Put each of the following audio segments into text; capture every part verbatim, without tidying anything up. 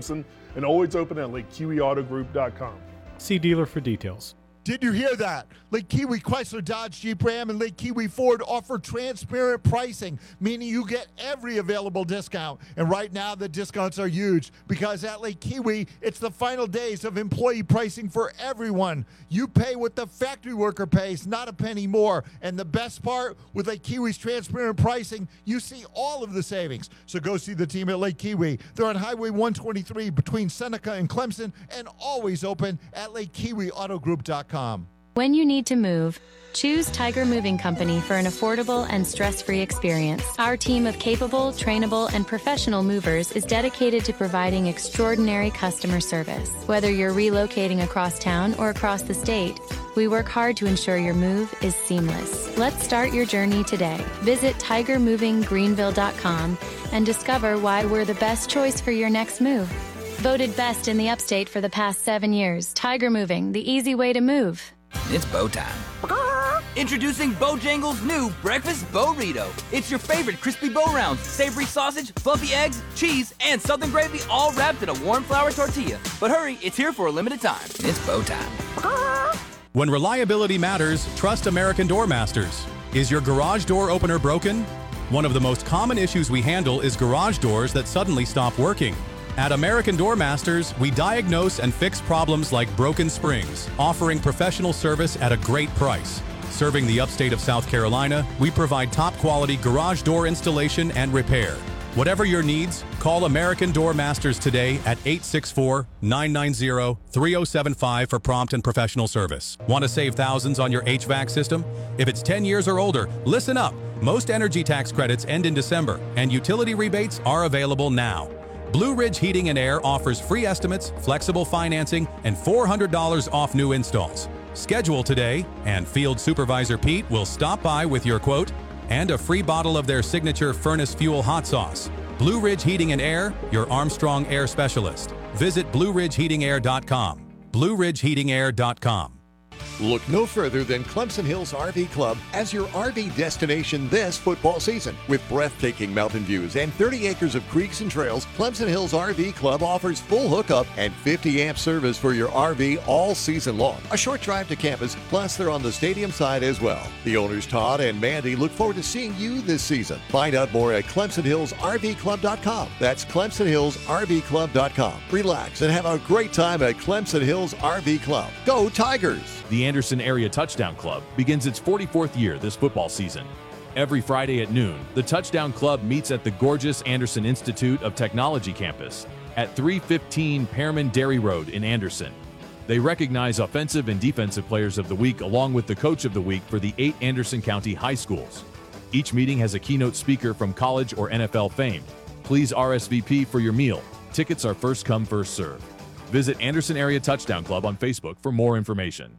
and always open at lake kiwi auto group dot com. See dealer for details. Did you hear that? Lake Kiwi Chrysler Dodge Jeep Ram and Lake Kiwi Ford offer transparent pricing, meaning you get every available discount. And right now, the discounts are huge because at Lake Kiwi, it's the final days of employee pricing for everyone. You pay what the factory worker pays, not a penny more. And the best part, with Lake Kiwi's transparent pricing, you see all of the savings. So go see the team at Lake Kiwi. They're on Highway one twenty-three between Seneca and Clemson and always open at lake kiwi auto group dot com. When you need to move, choose Tiger Moving Company for an affordable and stress-free experience. Our team of capable, trainable, and professional movers is dedicated to providing extraordinary customer service. Whether you're relocating across town or across the state, we work hard to ensure your move is seamless. Let's start your journey today. Visit tiger moving greenville dot com and discover why we're the best choice for your next move. Voted best in the upstate for the past seven years. Tiger Moving, the easy way to move. It's bow time. Introducing Bojangles' new Breakfast Burrito. It's your favorite crispy bow rounds, savory sausage, fluffy eggs, cheese, and southern gravy all wrapped in a warm flour tortilla. But hurry, it's here for a limited time. It's bow time. When reliability matters, trust American Door Masters. Is your garage door opener broken? One of the most common issues we handle is garage doors that suddenly stop working. At American Door Masters, we diagnose and fix problems like broken springs, offering professional service at a great price. Serving the upstate of South Carolina, we provide top-quality garage door installation and repair. Whatever your needs, call American Door Masters today at eight six four, nine nine zero, three zero seven five for prompt and professional service. Want to save thousands on your H V A C system? If it's ten years or older, listen up. Most energy tax credits end in December, and utility rebates are available now. Blue Ridge Heating and Air offers free estimates, flexible financing, and four hundred dollars off new installs. Schedule today, and Field Supervisor Pete will stop by with your quote and a free bottle of their signature furnace fuel hot sauce. Blue Ridge Heating and Air, your Armstrong Air specialist. Visit blue ridge heating air dot com. blue ridge heating air dot com. Look no further than Clemson Hills R V Club as your R V destination this football season. With breathtaking mountain views and thirty acres of creeks and trails, Clemson Hills R V Club offers full hookup and fifty amp service for your R V all season long. A short drive to campus, plus they're on the stadium side as well. The owners Todd and Mandy look forward to seeing you this season. Find out more at clemson hills r v club dot com. That's clemson hills r v club dot com. Relax and have a great time at Clemson Hills R V Club. Go Tigers! The Anderson Area Touchdown Club begins its forty-fourth year this football season. Every Friday at noon, the Touchdown Club meets at the gorgeous Anderson Institute of Technology campus at three fifteen Pearman Dairy Road in Anderson. They recognize offensive and defensive players of the week along with the coach of the week for the eight Anderson County high schools. Each meeting has a keynote speaker from college or N F L fame. Please R S V P for your meal. Tickets are first come, first serve. Visit Anderson Area Touchdown Club on Facebook for more information.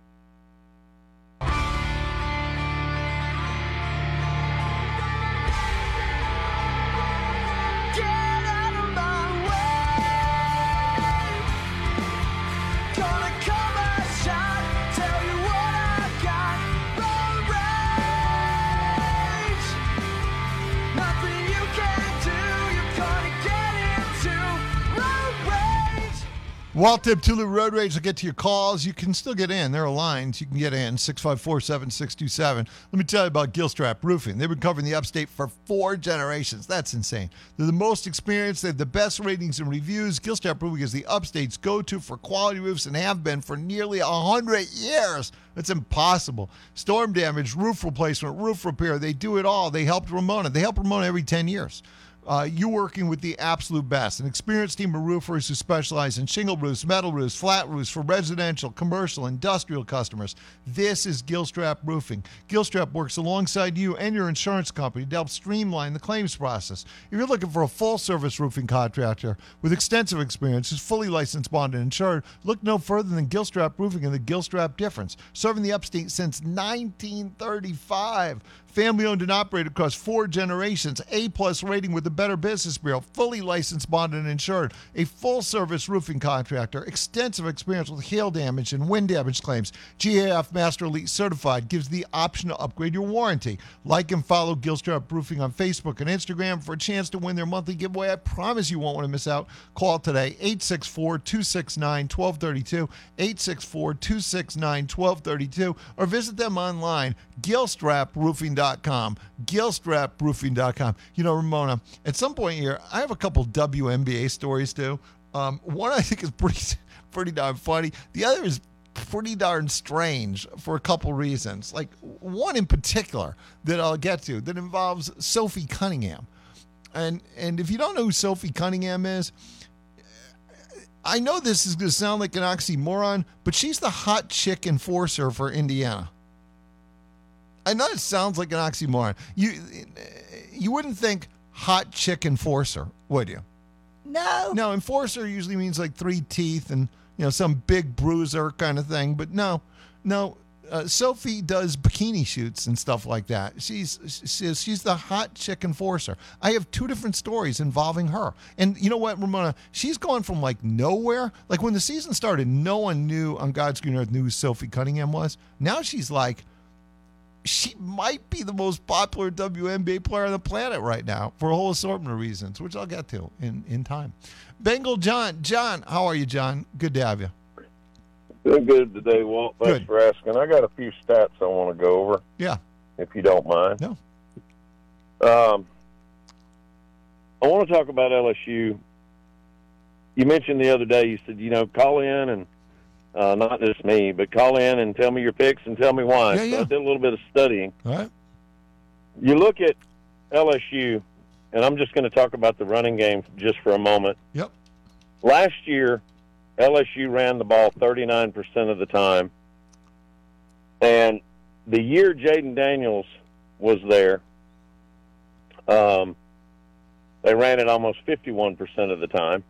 Waltip Tulu Road Rage will get to your calls. You can still get in. There are lines. You can get in, six five four, seven six two seven. Let me tell you about Gilstrap Roofing. They've been covering the upstate for four generations. That's insane. They're the most experienced. They have the best ratings and reviews. Gilstrap Roofing is the upstate's go-to for quality roofs and have been for nearly one hundred years. It's impossible. Storm damage, roof replacement, roof repair. They do it all. They helped Ramona. They help Ramona every ten years. Uh, you're working with the absolute best, an experienced team of roofers who specialize in shingle roofs, metal roofs, flat roofs for residential, commercial, industrial customers. This is Gilstrap Roofing. Gilstrap works alongside you and your insurance company to help streamline the claims process. If you're looking for a full-service roofing contractor with extensive experience who's fully licensed, bonded, and insured, look no further than Gilstrap Roofing and the Gilstrap difference. Serving the upstate since nineteen thirty-five. Family-owned and operated across four generations. A-plus rating with the Better Business Bureau, fully licensed, bonded, and insured. A full-service roofing contractor, extensive experience with hail damage and wind damage claims. G A F Master Elite Certified gives the option to upgrade your warranty. Like and follow Gilstrap Roofing on Facebook and Instagram for a chance to win their monthly giveaway. I promise you won't want to miss out. Call today, eight six four, two six nine, one two three two, eight six four, two six nine, one two three two, or visit them online, gilstrap roofing dot com, gilstrap roofing dot com. You know, Ramona, at some point here, I have a couple W N B A stories too. Um, one I think is pretty, pretty darn funny. The other is pretty darn strange for a couple reasons. Like one in particular that I'll get to that involves Sophie Cunningham. And and if you don't know who Sophie Cunningham is, I know this is going to sound like an oxymoron, but she's the hot chick enforcer for Indiana. I know it sounds like an oxymoron. You you wouldn't think hot chick enforcer, would you? No. No, enforcer usually means like three teeth and, you know, some big bruiser kind of thing. But no, no. Uh, Sophie does bikini shoots and stuff like that. She's she's she's the hot chick enforcer. I have two different stories involving her. And you know what, Ramona? She's gone from like nowhere. Like when the season started, no one knew on God's green earth knew who Sophie Cunningham was. Now she's like, she might be the most popular W N B A player on the planet right now for a whole assortment of reasons, which I'll get to in, in time. Bengal John. John, how are you, John? Good to have you. Doing good today, Walt. Thanks Good. for asking. I got a few stats I want to go over. Yeah. If you don't mind. No. Um, I want to talk about L S U. You mentioned the other day, you said, you know, call in and, uh, not just me, but call in and tell me your picks and tell me why. Yeah, yeah. So I did a little bit of studying. All right. You look at L S U, and I'm just going to talk about the running game just for a moment. Yep. Last year, L S U ran the ball thirty-nine percent of the time. And the year Jaden Daniels was there, um, they ran it almost fifty-one percent of the time.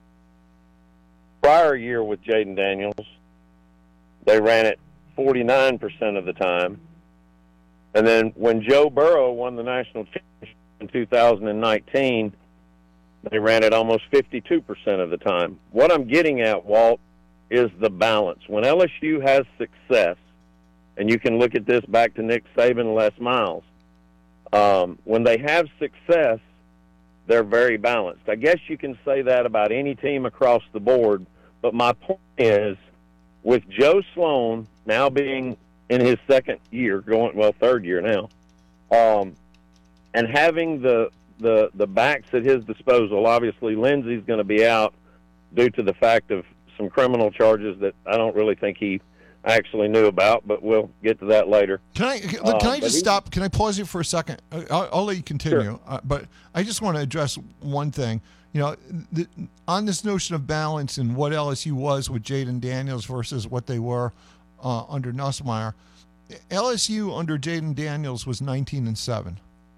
Prior year with Jaden Daniels, they ran it forty-nine percent of the time. And then when Joe Burrow won the national championship in two thousand nineteen, they ran it almost fifty-two percent of the time. What I'm getting at, Walt, is the balance. When L S U has success, and you can look at this back to Nick Saban and Les Miles, um, when they have success, they're very balanced. I guess you can say that about any team across the board, but my point is, with Joe Sloan now being in his second year, going well, third year now, um, and having the the the backs at his disposal. Obviously, Lindsey's going to be out due to the fact of some criminal charges that I don't really think he actually knew about, but we'll get to that later. Can I can Uh, I but just he- stop? Can I pause you for a second? I- I'll, I'll let you continue, Sure. uh, but I just want to address one thing. You know, the, on this notion of balance and what L S U was with Jaden Daniels versus what they were uh, under Nussmeier. L S U under Jaden Daniels was nineteen and seven.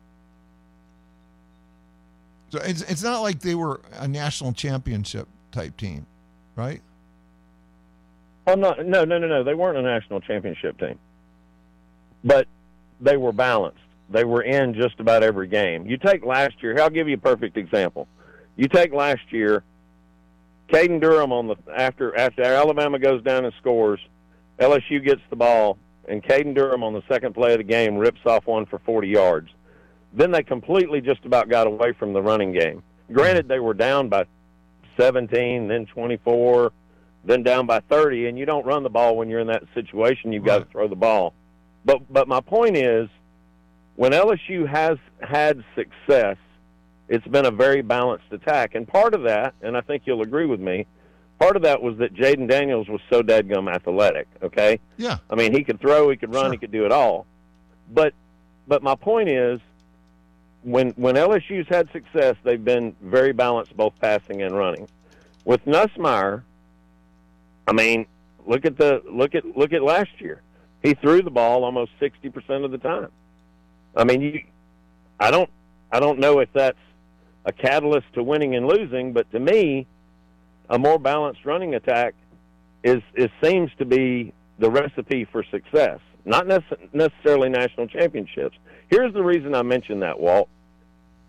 So it's it's not like they were a national championship type team, right? I'm not. No, no, no, no. They weren't a national championship team, but they were balanced. They were in just about every game. You take last year. I'll give you a perfect example. You take last year. Caden Durham on the after after Alabama goes down and scores, L S U gets the ball, and Caden Durham on the second play of the game rips off one for forty yards. Then they completely just about got away from the running game. Granted, they were down by seventeen, then twenty-four, then down by thirty, and you don't run the ball when you're in that situation. You've got to throw the ball. But but my point is, when L S U has had success, it's been a very balanced attack. And part of that, and I think you'll agree with me, part of that was that Jaden Daniels was so dadgum athletic, okay? Yeah. I mean, he could throw, he could run, Sure. he could do it all. But but my point is, when when L S U's had success, they've been very balanced, both passing and running. With Nussmeier, I mean, look at the look at look at last year. He threw the ball almost sixty percent of the time. I mean, you, I don't I don't know if that's a catalyst to winning and losing, but to me, a more balanced running attack is is seems to be the recipe for success. Not necess- necessarily national championships. Here's the reason I mention that, Walt.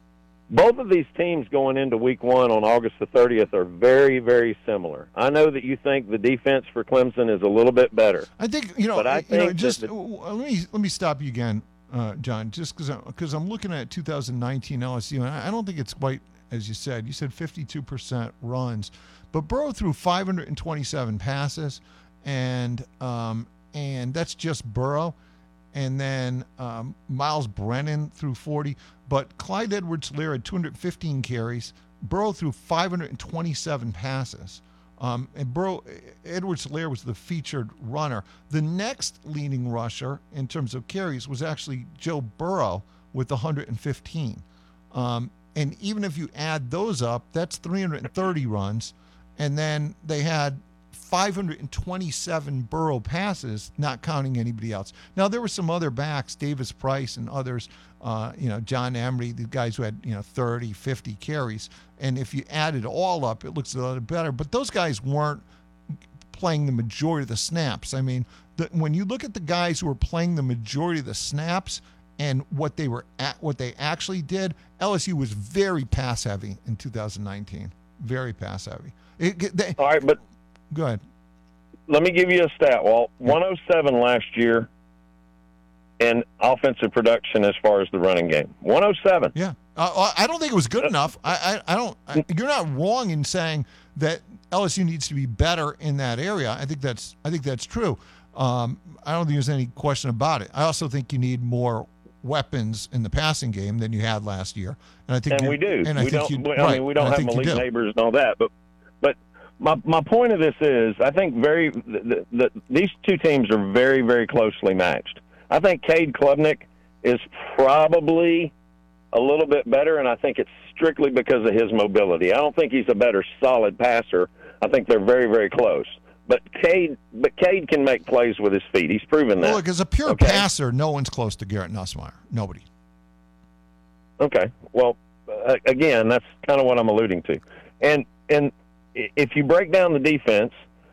both of these teams going into week one on August the thirtieth are very, very similar. I know that you think the defense for Clemson is a little bit better. I think, you know, but I you think know just that the, let me let me stop you again, uh, John, just because because I'm looking at two thousand nineteen L S U, and I don't think it's quite as you said. You said fifty-two percent runs, but Burrow threw five hundred twenty-seven passes, and um, and that's just Burrow. And then um, Miles Brennan threw forty, but Clyde Edwards-Helaire had two hundred fifteen carries. Burrow threw five hundred twenty-seven passes. Um, and Burrow, Edwards-Helaire was the featured runner. The next leading rusher in terms of carries was actually Joe Burrow with one hundred fifteen. Um, and even if you add those up, that's three hundred thirty runs. And then they had five hundred twenty-seven Burrow passes, not counting anybody else. Now, there were some other backs, Davis Price and others, uh, you know, John Emery, the guys who had, you know, thirty, fifty carries. And if you add it all up, it looks a little better. But those guys weren't playing the majority of the snaps. I mean, the, when you look at the guys who were playing the majority of the snaps and what they were at, what they actually did, L S U was very pass heavy in two thousand nineteen. Very pass heavy. It, they, all right, but go ahead. Let me give you a stat, Walt. one oh seven last year in offensive production as far as the running game. one oh seven. Yeah. Uh, I don't think it was good enough. I, I, I don't. I, you're not wrong in saying that L S U needs to be better in that area. I think that's. I think that's true. Um, I don't think there's any question about it. I also think you need more weapons in the passing game than you had last year, and I think and we do. And we I think don't. you, I right, mean, we don't have Malik Neighbors and all that, but but my my point of this is, I think very the, the, these two teams are very very closely matched. I think Cade Klubnik is probably a little bit better, and I think it's strictly because of his mobility. I don't think he's a better solid passer. I think they're very very close. But Cade, but Cade can make plays with his feet. He's proven that. Well, look, as a pure okay? passer, no one's close to Garrett Nussmeier. Nobody. Okay. Well, uh, again, that's kind of what I'm alluding to. And and if you break down the defense,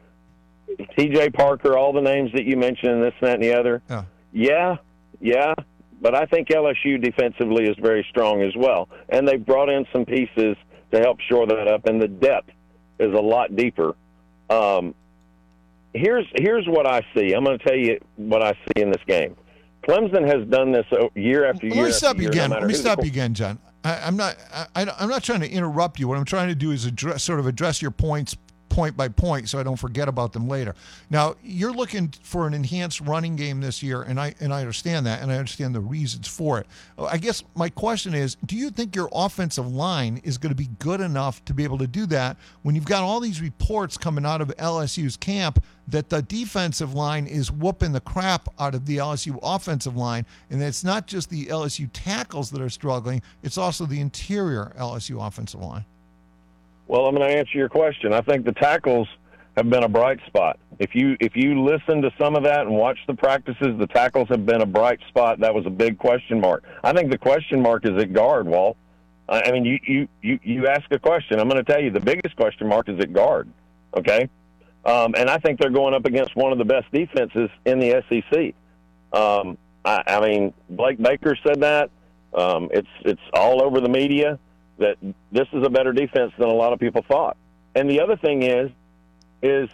T J Parker, all the names that you mentioned, this, that, and the other, yeah, yeah, yeah. But I think L S U defensively is very strong as well. And they've brought in some pieces to help shore that up, and the depth is a lot deeper. Um, here's here's what I see. I'm going to tell you what I see in this game. Clemson has done this year after year. Let me stop you year, again. no Let me stop the, you again, John. I, I'm not. I, I'm not trying to interrupt you. What I'm trying to do is address, sort of address your points point by point, so I don't forget about them later. Now, you're looking for an enhanced running game this year, and I and I understand that, and I understand the reasons for it. I guess my question is, do you think your offensive line is going to be good enough to be able to do that when you've got all these reports coming out of L S U's camp that the defensive line is whooping the crap out of the L S U offensive line, and it's not just the L S U tackles that are struggling, it's also the interior L S U offensive line? Well, I'm going to answer your question. I think the tackles have been a bright spot. If you if you listen to some of that and watch the practices, the tackles have been a bright spot. That was a big question mark. I think the question mark is at guard, Walt. I mean, you you you, you ask a question. I'm going to tell you the biggest question mark is at guard, okay? Um, and I think they're going up against one of the best defenses in the S E C. Um, I, I mean, Blake Baker said that. Um, it's it's all over the media that this is a better defense than a lot of people thought. And the other thing is, is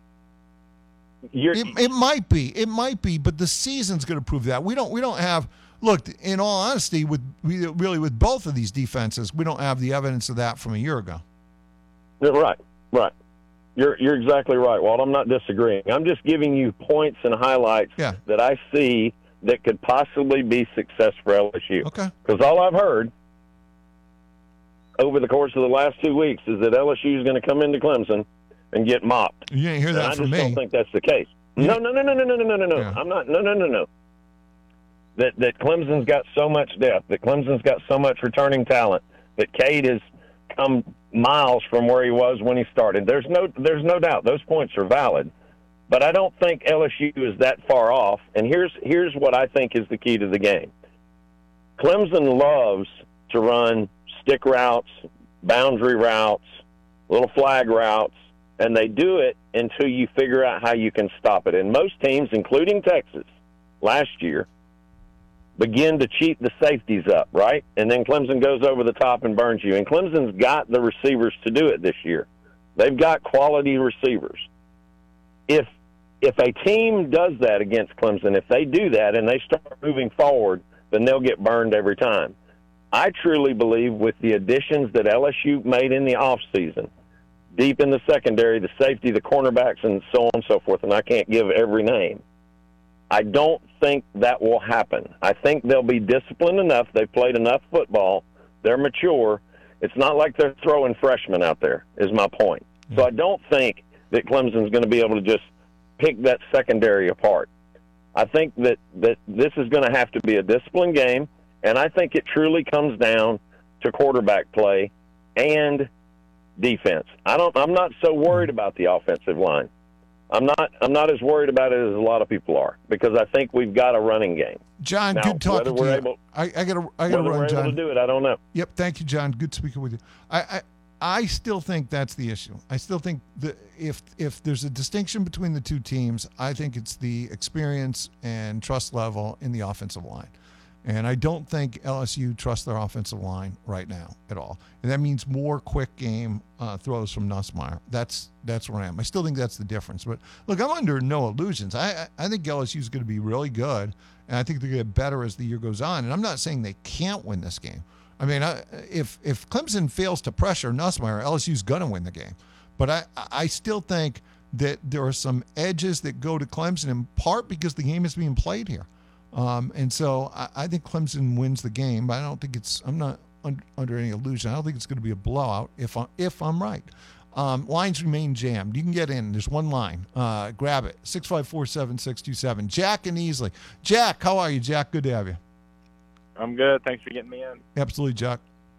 you're, it, it might be, it might be, but the season's going to prove that. We don't, we don't have. Look, in all honesty, with really with both of these defenses, we don't have the evidence of that from a year ago. Right, right. You're you're exactly right, Walt. I'm not disagreeing. I'm just giving you points and highlights yeah. that I see that could possibly be success for L S U. Okay. Because all I've heard over the course of the last two weeks is that L S U is going to come into Clemson and get mopped. You didn't hear that and from me. I just me. don't think that's the case. No, no, no, no, no, no, no, no, no. Yeah. I'm not. No, no, no, no. That that Clemson's got so much depth. That Clemson's got so much returning talent. That Cade has come miles from where he was when he started. There's no. There's no doubt. Those points are valid. But I don't think L S U is that far off. And here's here's what I think is the key to the game. Clemson loves to run stick routes, boundary routes, little flag routes, and they do it until you figure out how you can stop it. And most teams, including Texas, last year, begin to cheat the safeties up, right? And then Clemson goes over the top and burns you. And Clemson's got the receivers to do it this year. They've got quality receivers. If if a team does that against Clemson, if they do that and they start moving forward, then they'll get burned every time. I truly believe with the additions that L S U made in the offseason, deep in the secondary, the safety, the cornerbacks, and so on and so forth, and I can't give every name, I don't think that will happen. I think they'll be disciplined enough. They've played enough football. They're mature. It's not like they're throwing freshmen out there, is my point. So I don't think that Clemson's going to be able to just pick that secondary apart. I think that, that this is going to have to be a disciplined game, and I think it truly comes down to quarterback play and defense. I don't. I'm not so worried about the offensive line. I'm not. I'm not as worried about it as a lot of people are, because I think we've got a running game. John, now, good talking whether we're to you. Able, I, I gotta. I gotta whether run, we're John. able to do it, I don't know. Yep. Thank you, John. Good speaking with you. I, I, I still think that's the issue. I still think that if if there's a distinction between the two teams, I think it's the experience and trust level in the offensive line. And I don't think L S U trusts their offensive line right now at all. And that means more quick game uh, throws from Nussmeier. That's that's where I am. I still think that's the difference. But look, I'm under no illusions. I I, I think L S U is going to be really good, and I think they're going to get better as the year goes on. And I'm not saying they can't win this game. I mean, I, if if Clemson fails to pressure Nussmeier, L S U's going to win the game. But I I still think that there are some edges that go to Clemson, in part because the game is being played here. Um, and so I, I think Clemson wins the game, but I don't think it's, I'm not un, under any illusion. I don't think it's going to be a blowout if, I, if I'm right. Um, lines remain jammed. You can get in. There's one line. Uh, grab it. six five four, seven six two seven. Jack and Easley. Jack, how are you, Jack? Good to have you. I'm good. Thanks for getting me in. Absolutely, Jack.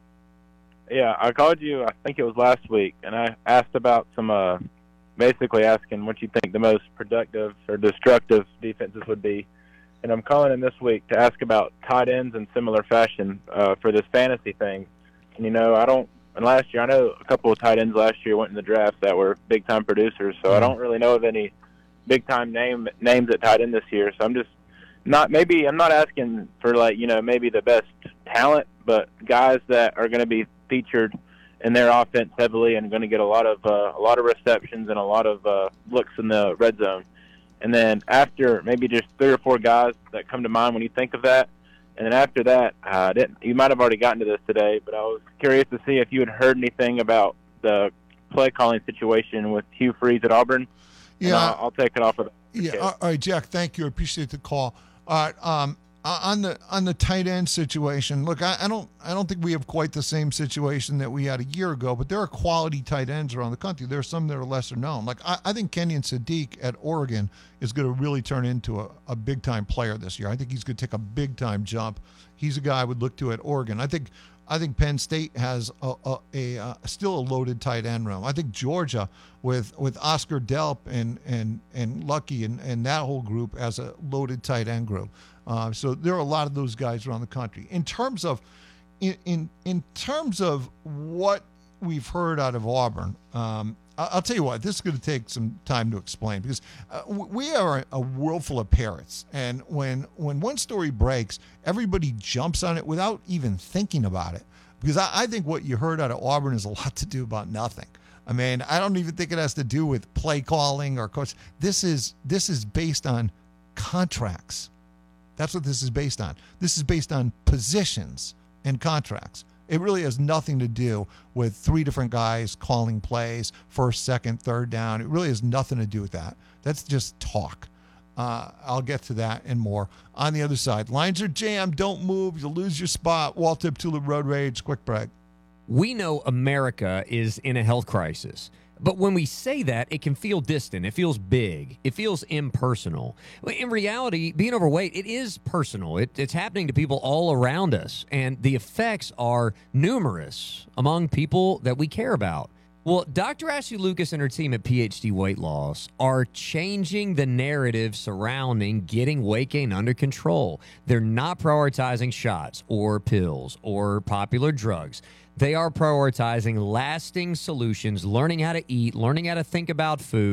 Yeah, I called you, I think it was last week, and I asked about some, uh, basically asking what you think the most productive or destructive defenses would be. And I'm calling in this week to ask about tight ends in similar fashion uh, for this fantasy thing. And, you know, I don't – and last year, I know a couple of tight ends last year went in the draft that were big-time producers, so I don't really know of any big-time name names at tight end this year. So I'm just not – maybe I'm not asking for, like, you know, maybe the best talent, but guys that are going to be featured in their offense heavily and going to get a lot of uh, a lot of receptions and a lot of uh, looks in the red zone. And then after, maybe just three or four guys that come to mind when you think of that. And then after that, uh, didn't, you might have already gotten to this today, but I was curious to see if you had heard anything about the play calling situation with Hugh Freeze at Auburn. Yeah, and I'll, I'll take it off of. Yeah, all right, Jack. Thank you. I appreciate the call. All right, um, on the on the tight end situation, look, I, I don't I don't think we have quite the same situation that we had a year ago, but there are quality tight ends around the country. There are some that are lesser known. Like I, I think Kenyon Sadiq at Oregon is going to really turn into a, a big time player this year. I think he's going to take a big time jump. He's a guy I would look to at Oregon. I think I think Penn State has a, a, a, a still a loaded tight end room. I think Georgia with with Oscar Delp and and and Lucky and, and that whole group as a loaded tight end group. Uh, so there are a lot of those guys around the country. In terms of in in, in terms of what we've heard out of Auburn, um, I'll tell you what, this is going to take some time to explain because uh, we are a world full of parrots. And when when one story breaks, everybody jumps on it without even thinking about it. Because I, I think what you heard out of Auburn is a lot to do about nothing. I mean, I don't even think it has to do with play calling or coach. This is this is based on contracts. That's what this is based on. This is based on positions and contracts. It really has nothing to do with three different guys calling plays, first, second, third down. It really has nothing to do with that. That's just talk. Uh, I'll get to that and more on the other side. Lines are jammed. Don't move. You'll lose your spot. Walt Tip Tulip Road Rage. Quick break. We know America is in a health crisis. But when we say that, it can feel distant. It feels big. It feels impersonal. In reality, being overweight, it is personal. It, it's happening to people all around us, and the effects are numerous among people that we care about. Well, Doctor Ashley Lucas and her team at P H D Weight Loss are changing the narrative surrounding getting weight gain under control. They're not prioritizing shots or pills or popular drugs. They are prioritizing lasting solutions, learning how to eat, learning how to think about food.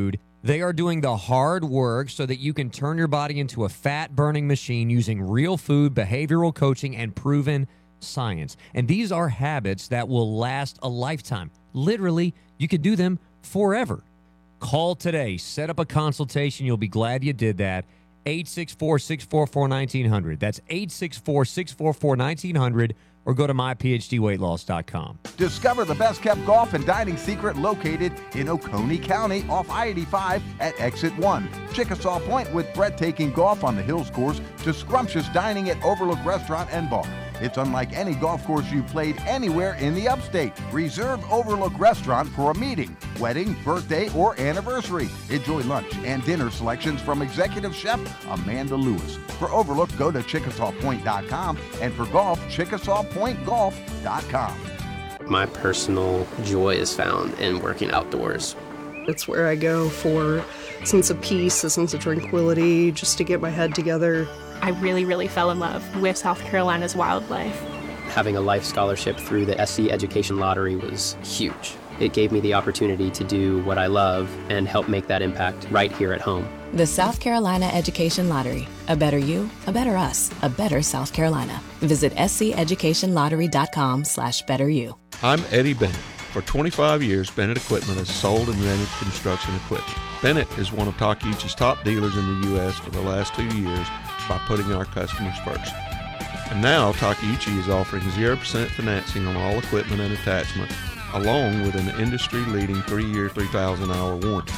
They are doing the hard work so that you can turn your body into a fat-burning machine using real food, behavioral coaching, and proven science. And these are habits that will last a lifetime. Literally, you could do them forever. Call today. Set up a consultation. You'll be glad you did that. eight six four, six four four, one nine zero zero. That's eight six four, six four four, one nine zero zero. Or go to my p h d weight loss dot com. Discover the best-kept golf and dining secret located in Oconee County off I eighty-five at Exit one. Chickasaw Point with breathtaking golf on the Hills course to scrumptious dining at Overlook Restaurant and Bar. It's unlike any golf course you've played anywhere in the upstate. Reserve Overlook Restaurant for a meeting, wedding, birthday, or anniversary. Enjoy lunch and dinner selections from executive chef Amanda Lewis. For Overlook, go to chickasaw point dot com, and for golf, chickasaw point golf dot com. My personal joy is found in working outdoors. It's where I go for a sense of peace, a sense of tranquility, just to get my head together. I really, really fell in love with South Carolina's wildlife. Having a life scholarship through the S C Education Lottery was huge. It gave me the opportunity to do what I love and help make that impact right here at home. The South Carolina Education Lottery. A better you, a better us, a better South Carolina. Visit s c education lottery dot com slash better you. I'm Eddie Bennett. For twenty-five years, Bennett Equipment has sold and rented construction equipment. Bennett is one of Takeuchi's top dealers in the U S for the last two years by putting our customers first. And now Takeuchi is offering zero percent financing on all equipment and attachments, along with an industry-leading three-year, three thousand hour warranty.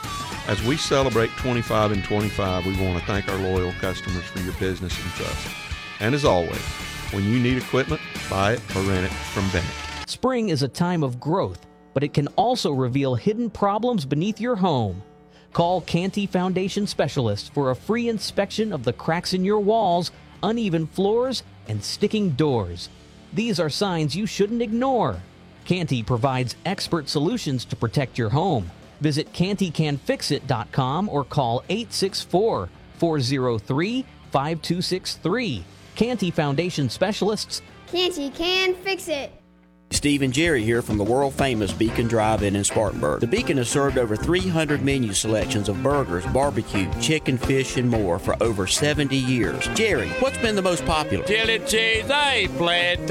As we celebrate twenty-five and twenty-five, we want to thank our loyal customers for your business and trust. And as always, when you need equipment, buy it or rent it from Bennett. Spring is a time of growth, but it can also reveal hidden problems beneath your home. Call Canty Foundation Specialists for a free inspection of the cracks in your walls, uneven floors, and sticking doors. These are signs you shouldn't ignore. Canty provides expert solutions to protect your home. Visit canty can fix it dot com or call eight six four, four zero three, five two six three. Canty Foundation Specialists. Canty can fix it. Steve and Jerry here from the world-famous Beacon Drive-In in Spartanburg. The Beacon has served over three hundred menu selections of burgers, barbecue, chicken, fish, and more for over seventy years. Jerry, what's been the most popular? Chili cheese, I plant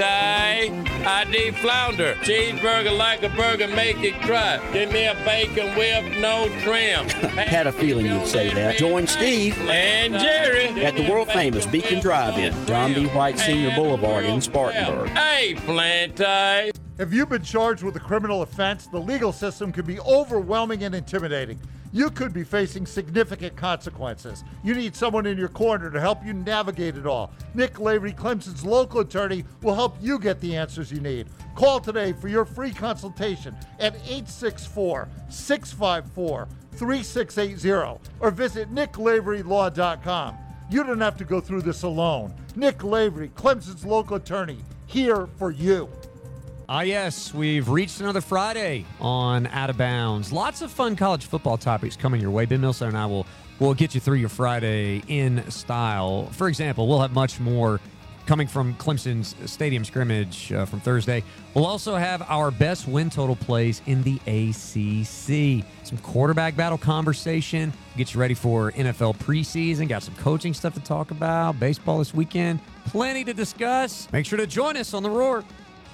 I deep flounder. Cheeseburger like a burger, make it cry. Give me a bacon whip, no trim. Had a feeling you'd say that. Join Steve and Jerry at the world-famous Beacon Drive-In, John B. White Senior Boulevard in Spartanburg. Hey, plant Have you been charged with a criminal offense? The legal system can be overwhelming and intimidating. You could be facing significant consequences. You need someone in your corner to help you navigate it all. Nick Lavery, Clemson's local attorney, will help you get the answers you need. Call today for your free consultation at eight six four, six five four, three six eight zero or visit nick lavery law dot com. You don't have to go through this alone. Nick Lavery, Clemson's local attorney, here for you. Ah, yes, we've reached another Friday on Out of Bounds. Lots of fun college football topics coming your way. Ben Milson and I will will get you through your Friday in style. For example, we'll have much more coming from Clemson's stadium scrimmage uh, from Thursday. We'll also have our best win total plays in the A C C. Some quarterback battle conversation. Get you ready for N F L preseason. Got some coaching stuff to talk about. Baseball this weekend. Plenty to discuss. Make sure to join us on The Roar.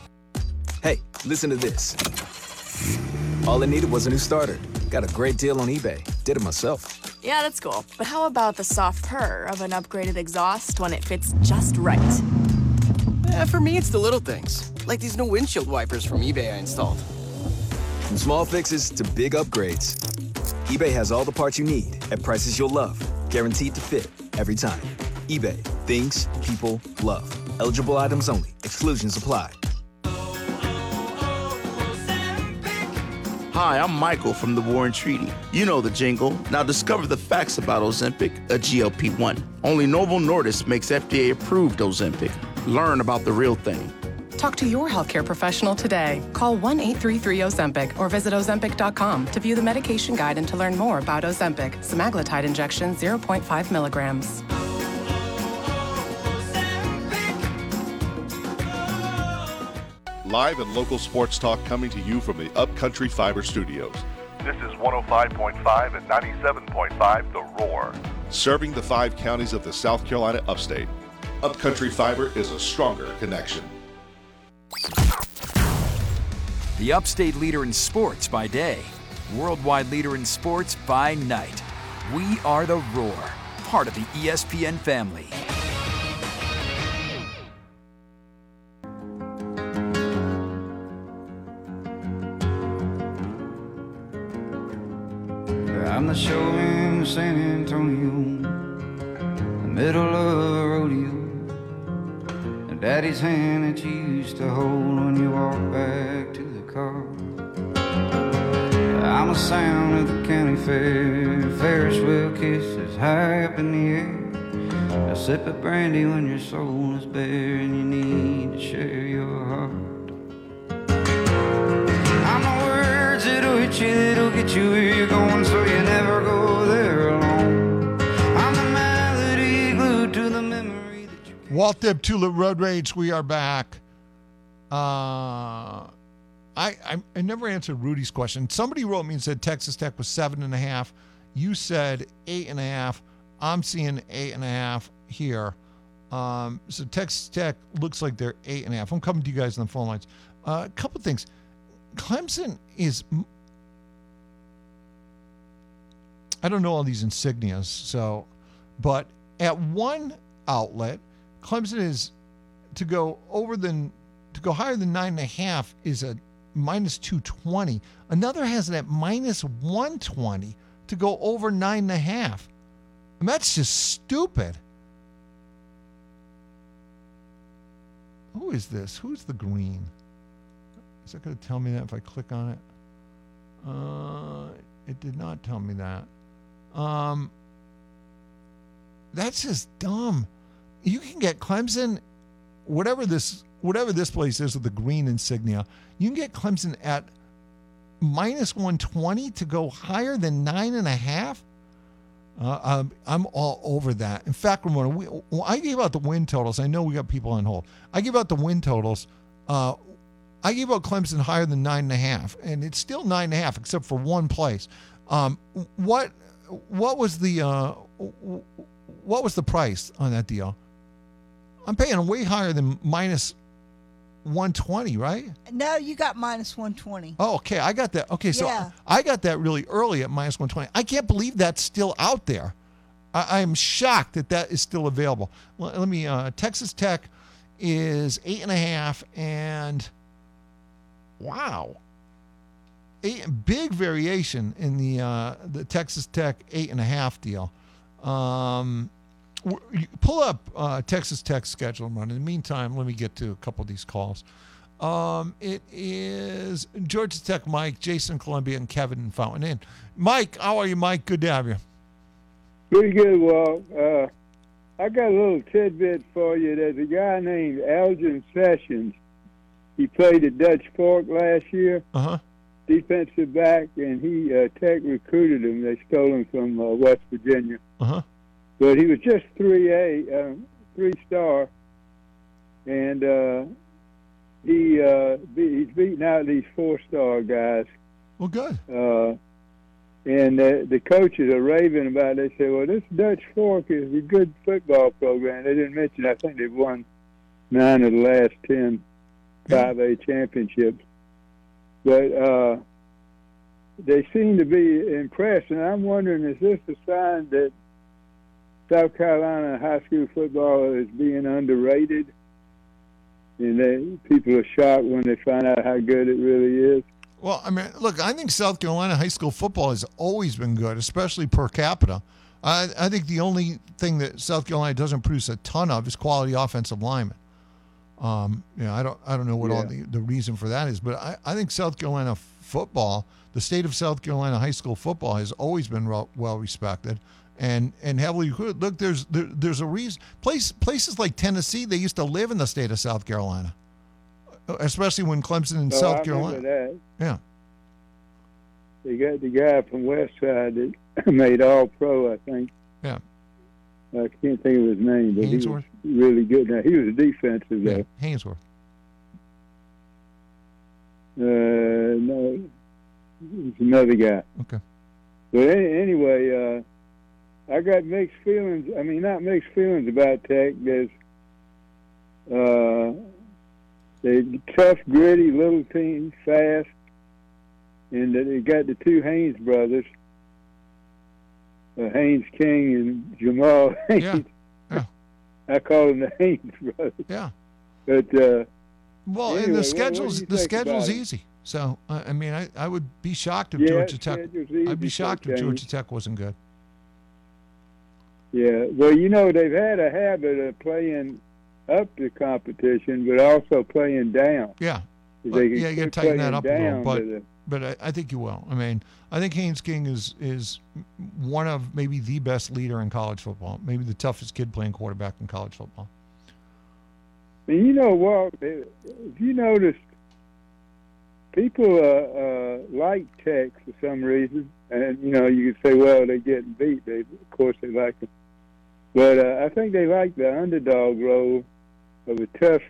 Hey, listen to this. All I needed was a new starter. Got a great deal on eBay. Did it myself. Yeah, that's cool. But how about the soft purr of an upgraded exhaust when it fits just right? Eh, for me, it's the little things. Like these new windshield wipers from eBay I installed. From small fixes to big upgrades, eBay has all the parts you need at prices you'll love. Guaranteed to fit every time. eBay. Things people love. Eligible items only. Exclusions apply. Hi, I'm Michael from the Warren Treaty. You know the jingle. Now discover the facts about Ozempic, a G L P one. Only Novo Nordisk makes F D A-approved Ozempic. Learn about the real thing. Talk to your healthcare professional today. Call one eight three three Ozempic or visit ozempic dot com to view the medication guide and to learn more about Ozempic, semaglutide injection, zero point five milligrams. Live and local sports talk coming to you from the Upcountry Fiber Studios. This is one oh five point five and ninety-seven point five The Roar. Serving the five counties of the South Carolina upstate, Upcountry Fiber is a stronger connection. The upstate leader in sports by day, worldwide leader in sports by night. We are The Roar, part of the E S P N family. I'm the show in San Antonio, the middle of a rodeo. And Daddy's hand that you used to hold when you walked back to the car. I'm the sound of the county fair, Ferris wheel kisses high up in the air. A sip of brandy when your soul is bare and you need to share your heart. I'm the words that'll hit you, that'll get you where you're going, so you never go there alone. I'm the melody glued to the memory that you... Walt Deptula Road Rage, we are back. Uh, I, I I never answered Rudy's question. Somebody wrote me and said Texas Tech was seven and a half. You said eight and a half. I'm seeing eight and a half here. Um, so Texas Tech looks like they're eight and a half. I'm coming to you guys on the phone lines. Uh, a couple things. Clemson is, I don't know all these insignias, so, but at one outlet, Clemson is to go over than, to go higher than nine and a half is a minus two twenty. Another has it at minus one twenty to go over nine and a half. And that's just stupid. Who is this? Who's the green? Is that going to tell me that if I click on it? Uh, it did not tell me that. Um, that's just dumb. You can get Clemson, whatever this whatever this place is with the green insignia, you can get Clemson at minus one twenty to go higher than nine and a half. Uh, I'm, I'm all over that. In fact, Ramona, we, well, I gave out the win totals. I know we got people on hold. I gave out the win totals. Uh, I gave out Clemson higher than nine and a half, and it's still nine and a half, except for one place. Um, what what was the uh, what was the price on that deal? I'm paying way higher than minus one twenty, right? No, you got minus one twenty. Oh, okay. I got that. Okay, so Yeah. I got that really early at minus one twenty. I can't believe that's still out there. I, I'm shocked that that is still available. Let, let me, uh, Texas Tech is eight and a half, and wow. Eight, big variation in the uh, the Texas Tech eight and a half deal. Um, w- you pull up uh, Texas Tech schedule, Ron. In the meantime, let me get to a couple of these calls. Um, it is Georgia Tech Mike, Jason Columbia, and Kevin in Fountain Inn. Mike, how are you, Mike? Good to have you. Pretty good, Walt. Uh, I got a little tidbit for you. There's a guy named Elgin Sessions. He played at Dutch Fork last year. Uh-huh. Defensive back, and he uh, Tech recruited him. They stole him from uh, West Virginia. Uh-huh. But he was just three A, uh, three-star, and uh, he uh, be, he's beating out these four-star guys. Well, good. Uh, and the, the coaches are raving about it. They say, well, this Dutch Fork is a good football program. They didn't mention, I think they've won nine of the last ten five A championships. But uh, they seem to be impressed, and I'm wondering, is this a sign that South Carolina high school football is being underrated? And they, people are shocked when they find out how good it really is. Well, I mean, look, I think South Carolina high school football has always been good, especially per capita. I, I think the only thing that South Carolina doesn't produce a ton of is quality offensive linemen. Um, you know, I don't, I don't know what Yeah. all the, the reason for that is, but I, I think South Carolina football, the state of South Carolina high school football, has always been well, well respected and and heavily recruited. Look, there's there, there's a reason. Place places like Tennessee, they used to live in the state of South Carolina, especially when Clemson and Oh, I South remember Carolina. that. Yeah. They got the guy from West Side that made All Pro, I think. Yeah. I can't think of his name, but Hainsworth? he was really good. Now, he was defensive, Yeah, though. Hainsworth. Uh, no, it's another guy. Okay. But any, anyway, uh, I got mixed feelings. I mean, not mixed feelings about Tech. There's uh, they tough, gritty little team, fast, and they got the two Haynes brothers, uh, Haynes King and Jamal Haynes. Yeah. Yeah. I call them the Haynes brothers. Yeah. But uh, well, anyway, and the what- schedule's what do you the think schedule's about it? easy. So uh, I mean, I, I would be shocked if Yeah, Georgia Tech. schedule's easy I'd be for shocked if change. Georgia Tech wasn't good. Yeah, well, you know, they've had a habit of playing up the competition, but also playing down. Yeah. If But, they can yeah, you got quit to tighten that playing up a little, down but to the- but I, I think you will. I mean, I think Haynes King is is one of maybe the best leader in college football, maybe the toughest kid playing quarterback in college football. And you know what? If you noticed, people uh, uh, like Tech for some reason, and you know, you could say, well, they're getting beat. They, of course, they like them, but uh, I think they like the underdog role of a tough,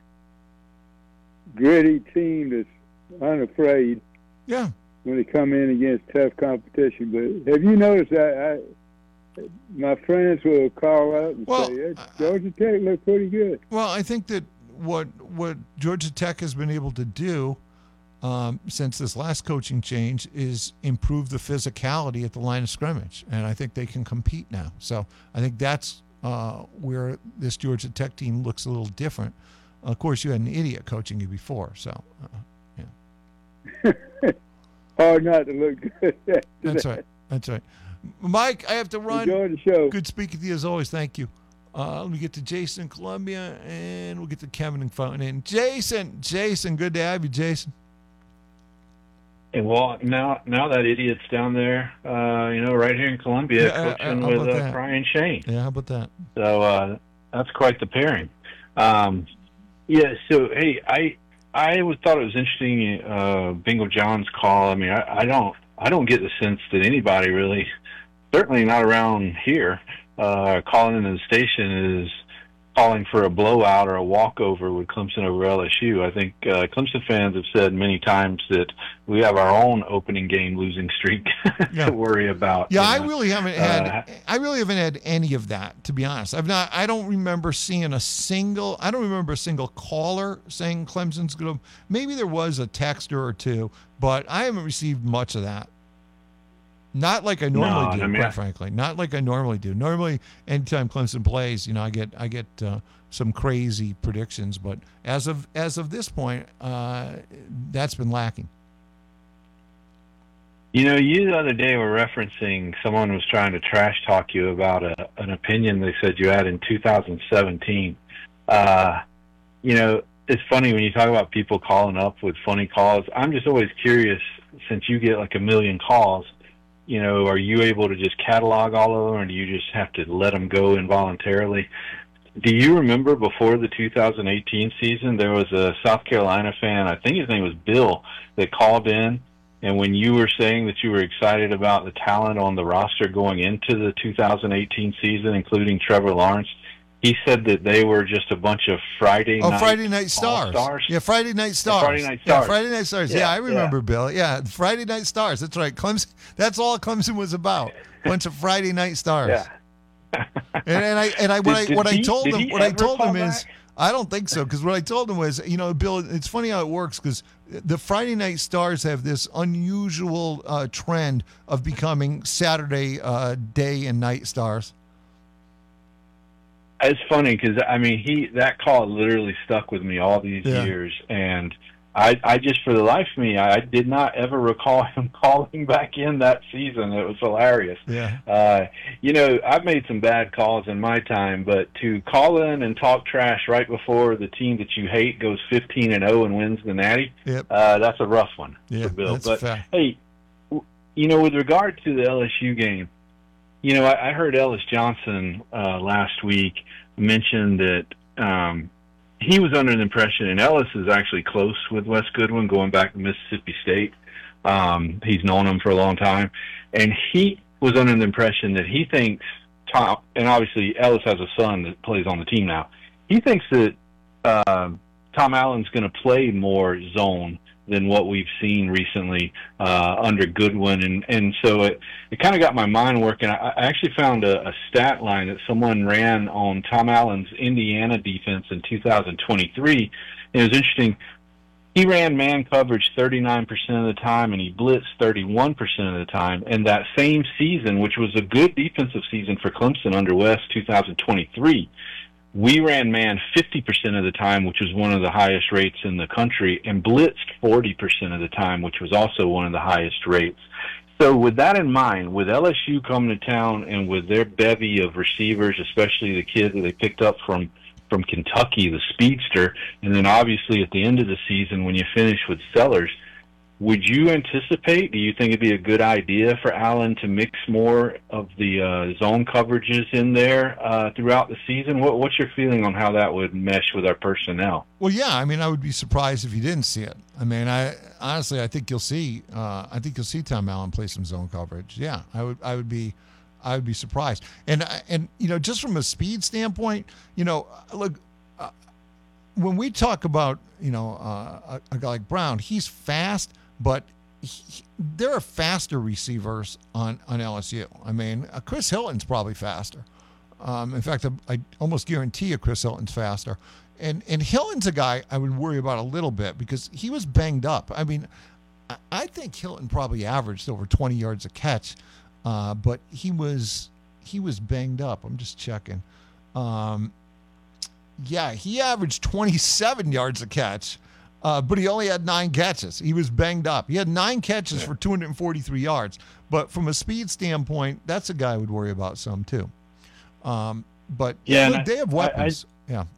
gritty team that's unafraid. Yeah. When they come in against tough competition. But have you noticed that I, my friends will call up and Well, say, "Yeah, Georgia Tech look pretty good." Well, I think that what what Georgia Tech has been able to do um, since this last coaching change is improve the physicality at the line of scrimmage, and I think they can compete now. So I think that's uh, where this Georgia Tech team looks a little different. Of course, you had an idiot coaching you before, so uh, yeah. Hard not to look good. after That's that. right. That's right. Mike, I have to run. Enjoy the show. Good speaking to you as always. Thank you. Uh, let me get to Jason in Columbia, and we'll get to Kevin in Fountain. Jason, Jason, good to have you, Jason. Hey, well, now now that idiot's down there, uh, you know, right here in Columbia, Yeah, uh, coaching how with about uh, that? Brian Shane. Yeah, how about that? So uh, that's quite the pairing. Um, yeah. So hey, I I always thought it was interesting, uh, Bingo John's call. I mean, I, I don't I don't get the sense that anybody really, certainly not around here, uh, calling into the station is calling for a blowout or a walkover with Clemson over L S U. I think uh, Clemson fans have said many times that we have our own opening game losing streak Yeah. to worry about. Yeah, you I know. really haven't Uh, had. I really haven't had any of that, to be honest. I've not. I don't remember seeing a single. I don't remember a single caller saying Clemson's going to. Maybe there was a texter or two, but I haven't received much of that. Not like I normally No, do, I mean, quite I- frankly. Not like I normally do. Normally, anytime Clemson plays, you know, I get I get uh, some crazy predictions. But as of as of this point, uh, that's been lacking. You know, you the other day were referencing someone was trying to trash talk you about a, an opinion they said you had in two thousand seventeen. Uh, you know, it's funny when you talk about people calling up with funny calls. I'm just always curious, since you get like a million calls, you know, are you able to just catalog all of them, or do you just have to let them go involuntarily? Do you remember before the two thousand eighteen season, there was a South Carolina fan, I think his name was Bill, that called in, and when you were saying that you were excited about the talent on the roster going into the two thousand eighteen season, including Trevor Lawrence, he said that they were just a bunch of Friday Oh, night Friday Night Stars. All-Stars. Yeah, Friday Night Stars. Friday Night Yeah, Stars. Friday Night Stars. Yeah, Yeah, I remember, yeah. Bill. Yeah, Friday Night Stars. That's right. Clemson. That's all Clemson was about. Bunch of Friday Night Stars. Yeah. And, and I and I what Did- I what did I he- told did him he what I ever told him call is back? I don't think so, because what I told him was, you know, Bill, it's funny how it works, because the Friday Night Stars have this unusual uh, trend of becoming Saturday uh, day and night stars. It's funny because I mean he that call literally stuck with me all these Yeah. years, and I I just for the life of me I did not ever recall him calling back in that season. It was hilarious. Yeah. Uh, you know, I've made some bad calls in my time, but to call in and talk trash right before the team that you hate goes fifteen and oh and wins the Natty, Yep. uh, that's a rough one Yeah, for Bill. that's But fair. hey, w- you know, with regard to the L S U game. You know, I, I heard Ellis Johnson uh, last week mention that um, he was under the impression, and Ellis is actually close with Wes Goodwin, going back to Mississippi State. Um, he's known him for a long time, and he was under the impression that he thinks Tom, and obviously Ellis has a son that plays on the team now. He thinks that uh, Tom Allen's going to play more zone than what we've seen recently uh, under Goodwin. And, and so it, it kind of got my mind working. I, I actually found a, a stat line that someone ran on Tom Allen's Indiana defense in two thousand twenty-three. It was interesting. He ran man coverage thirty-nine percent of the time, and he blitzed thirty-one percent of the time. And that same season, which was a good defensive season for Clemson under West two thousand twenty-three, we ran man fifty percent of the time, which was one of the highest rates in the country, and blitzed forty percent of the time, which was also one of the highest rates. So with that in mind, with L S U coming to town and with their bevy of receivers, especially the kid that they picked up from, from Kentucky, the speedster, and then obviously at the end of the season when you finish with Sellers, would you anticipate, do you think it'd be a good idea for Allen to mix more of the uh, zone coverages in there uh, throughout the season? What, what's your feeling on how that would mesh with our personnel? Well, yeah, I mean, I would be surprised if you didn't see it. I mean, I honestly, I think you'll see. Uh, I think you'll see Tom Allen play some zone coverage. Yeah, I would. I would be. I would be surprised. And and you know, just from a speed standpoint, you know, look, uh, when we talk about you know uh, a, a guy like Brown, he's fast. But he, there are faster receivers on, on L S U. I mean, uh, Chris Hilton's probably faster. Um, in fact, I, I almost guarantee you Chris Hilton's faster. And and Hilton's a guy I would worry about a little bit because he was banged up. I mean, I, I think Hilton probably averaged over twenty yards a catch, uh, but he was he was banged up. I'm just checking. Um, yeah, he averaged twenty-seven yards a catch. Uh, but he only had nine catches. He was banged up. He had nine catches yeah. for two hundred forty-three yards. But from a speed standpoint, that's a guy I would worry about some too. Um, but yeah, look, they have weapons. I, I, yeah.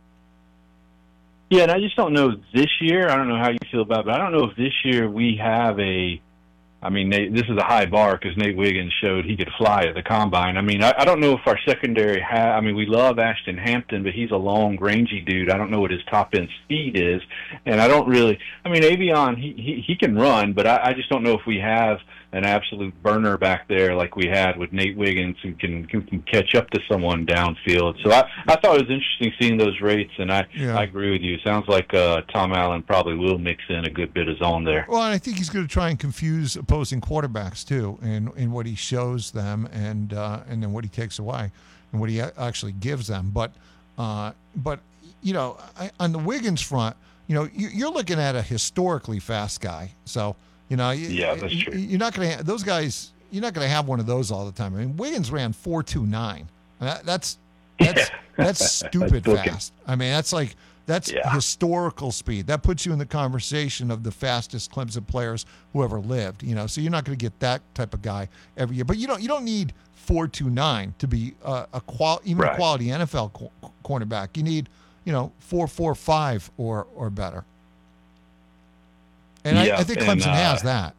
Yeah, and I just don't know this year. I don't know how you feel about it, but I don't know if this year we have a I mean, Nate, this is a high bar because Nate Wiggins showed he could fly at the combine. I mean, I, I don't know if our secondary ha- I mean, we love Ashton Hampton, but he's a long, rangy dude. I don't know what his top-end speed is, and I don't really – I mean, Avion, he, he, he can run, but I, I just don't know if we have an absolute burner back there like we had with Nate Wiggins who can, who can catch up to someone downfield. So I, I thought it was interesting seeing those rates, and I, Yeah. I agree with you. It sounds like uh, Tom Allen probably will mix in a good bit of zone there. Well, and I think he's going to try and confuse opposing quarterbacks too, in in what he shows them, and uh, and then what he takes away, and what he a- actually gives them. But uh, but you know, I, on the Wiggins front, you know, you, you're looking at a historically fast guy. So you know, you, Yeah, that's true. You're not going to ha- those guys. You're not going to have one of those all the time. I mean, Wiggins ran four two nine. That, that's that's that's stupid That's booking. fast. I mean, that's like. That's Yeah. historical speed. That puts you in the conversation of the fastest Clemson players who ever lived. You know, so you're not going to get that type of guy every year. But you don't you don't need four two nine to be a, a qual even a Right. quality N F L co- cornerback. You need you know four four five or or better. And Yeah, I, I think and, Clemson uh, has that.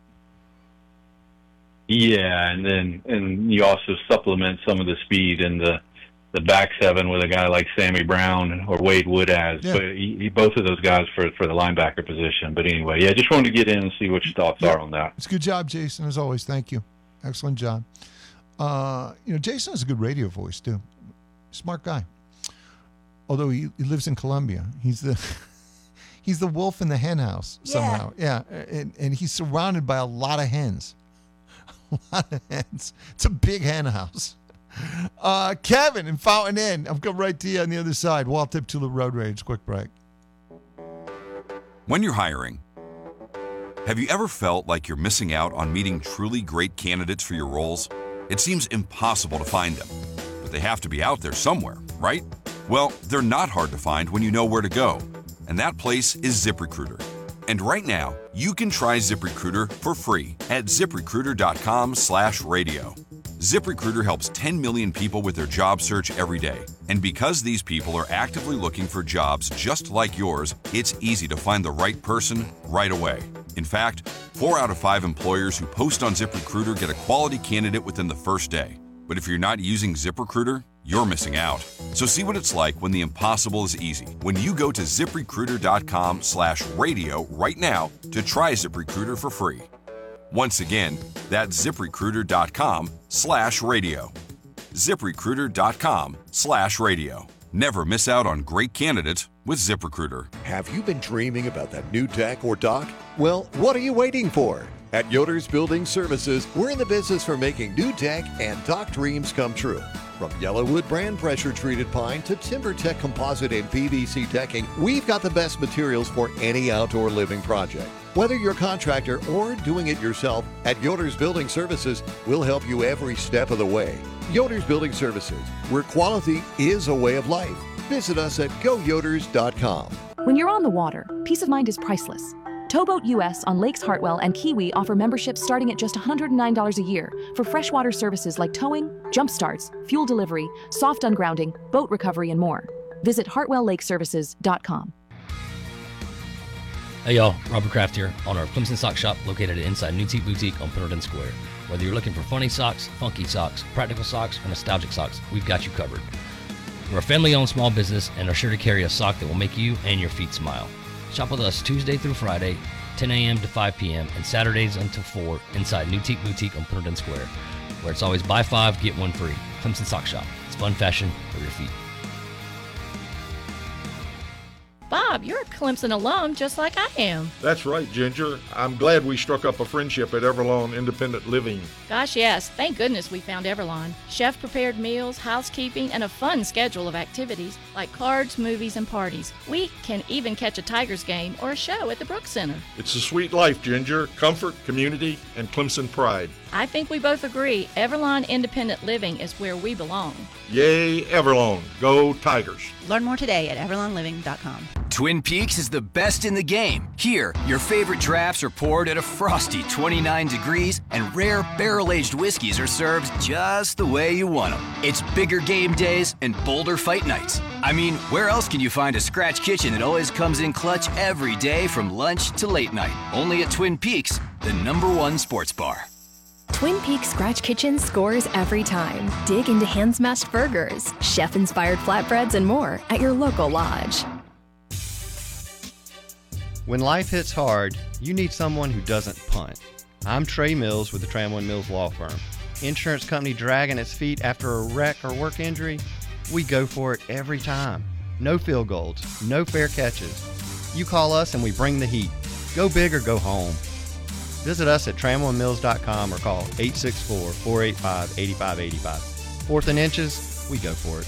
Yeah, and then and you also supplement some of the speed in the the back seven with a guy like Sammy Brown or Wade Wood has. Yeah. But he, he, both of those guys for for the linebacker position. But anyway, yeah, just wanted to get in and see what your thoughts Yeah. are on that. It's a good job, Jason, as always. Thank you. Excellent job. Uh, you know, Jason has a good radio voice, too. Smart guy. Although he, he lives in Colombia. He's the he's the wolf in the hen house somehow. Yeah. And, and he's surrounded by a lot of hens. A lot of hens. It's a big hen house. Uh, Kevin in Fountain Inn. I'm coming right to you on the other side. Walt Tip Tula Road Rage. Quick break. When you're hiring, have you ever felt like you're missing out on meeting truly great candidates for your roles? It seems impossible to find them, but they have to be out there somewhere, right? Well, they're not hard to find when you know where to go, and that place is ZipRecruiter. And right now, you can try ZipRecruiter for free at ZipRecruiter.com slash radio. ZipRecruiter helps ten million people with their job search every day. And because these people are actively looking for jobs just like yours, it's easy to find the right person right away. In fact, four out of five employers who post on ZipRecruiter get a quality candidate within the first day. But if you're not using ZipRecruiter, you're missing out. So see what it's like when the impossible is easy. When you go to ZipRecruiter.com slash radio right now to try ZipRecruiter for free. Once again, that's ZipRecruiter.com slash radio. ZipRecruiter.com slash radio. Never miss out on great candidates with ZipRecruiter. Have you been dreaming about that new deck or dock? Well, what are you waiting for? At Yoder's Building Services, we're in the business for making new deck and dock dreams come true. From Yellowwood brand pressure-treated pine to TimberTech composite and P V C decking, we've got the best materials for any outdoor living project. Whether you're a contractor or doing it yourself, at Yoder's Building Services, we'll help you every step of the way. Yoder's Building Services, where quality is a way of life. Visit us at go yoders dot com. When you're on the water, peace of mind is priceless. Towboat U S on Lakes Hartwell and Kiwi offer memberships starting at just one hundred nine dollars a year for freshwater services like towing, jump starts, fuel delivery, soft ungrounding, boat recovery, and more. Visit hartwell lake services dot com. Hey y'all, Robert Kraft here, owner of Clemson Sock Shop located inside Newtique Boutique on Pendleton Square. Whether you're looking for funny socks, funky socks, practical socks, or nostalgic socks, we've got you covered. We're a family-owned small business and are sure to carry a sock that will make you and your feet smile. Shop with us Tuesday through Friday, ten a.m. to five p.m., and Saturdays until four inside Newtique Boutique on Pendleton Square, where it's always buy five, get one free. Clemson Sock Shop. It's fun fashion for your feet. Bob, you're a Clemson alum just like I am. That's right, Ginger. I'm glad we struck up a friendship at Everlawn Independent Living. Gosh, yes. Thank goodness we found Everlawn. Chef-prepared meals, housekeeping, and a fun schedule of activities like cards, movies, and parties. We can even catch a Tigers game or a show at the Brooks Center. It's a sweet life, Ginger. Comfort, community, and Clemson pride. I think we both agree Everlawn Independent Living is where we belong. Yay, Everlawn. Go Tigers. Learn more today at everlawn living dot com. Twin Peaks is the best in the game. Here, your favorite drafts are poured at a frosty twenty-nine degrees, and rare barrel-aged whiskeys are served just the way you want them. It's bigger game days and bolder fight nights. I mean, where else can you find a scratch kitchen that always comes in clutch every day from lunch to late night? Only at Twin Peaks, the number one sports bar. Twin Peaks Scratch Kitchen scores every time. Dig into hand-smashed burgers, chef-inspired flatbreads, and more at your local lodge. When life hits hard, you need someone who doesn't punt. I'm Trey Mills with the Tramway Mills Law Firm. Insurance company dragging its feet after a wreck or work injury? We go for it every time. No field goals, no fair catches. You call us and we bring the heat. Go big or go home. Visit us at tramway mills dot com or call eight six four, four eight five, eight five eight five. Fourth and inches, we go for it.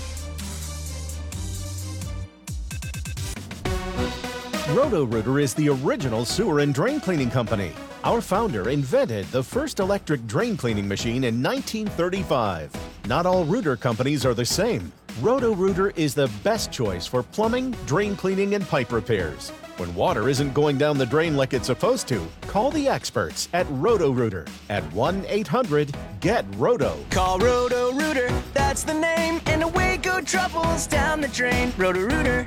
Roto-Rooter is the original sewer and drain cleaning company. Our founder invented the first electric drain cleaning machine in nineteen thirty-five. Not all rooter companies are the same. Roto-Rooter is the best choice for plumbing, drain cleaning, and pipe repairs. When water isn't going down the drain like it's supposed to, call the experts at Roto-Rooter at one eight hundred get roto. Call Roto-Rooter, that's the name, and away go troubles down the drain. Roto-Rooter.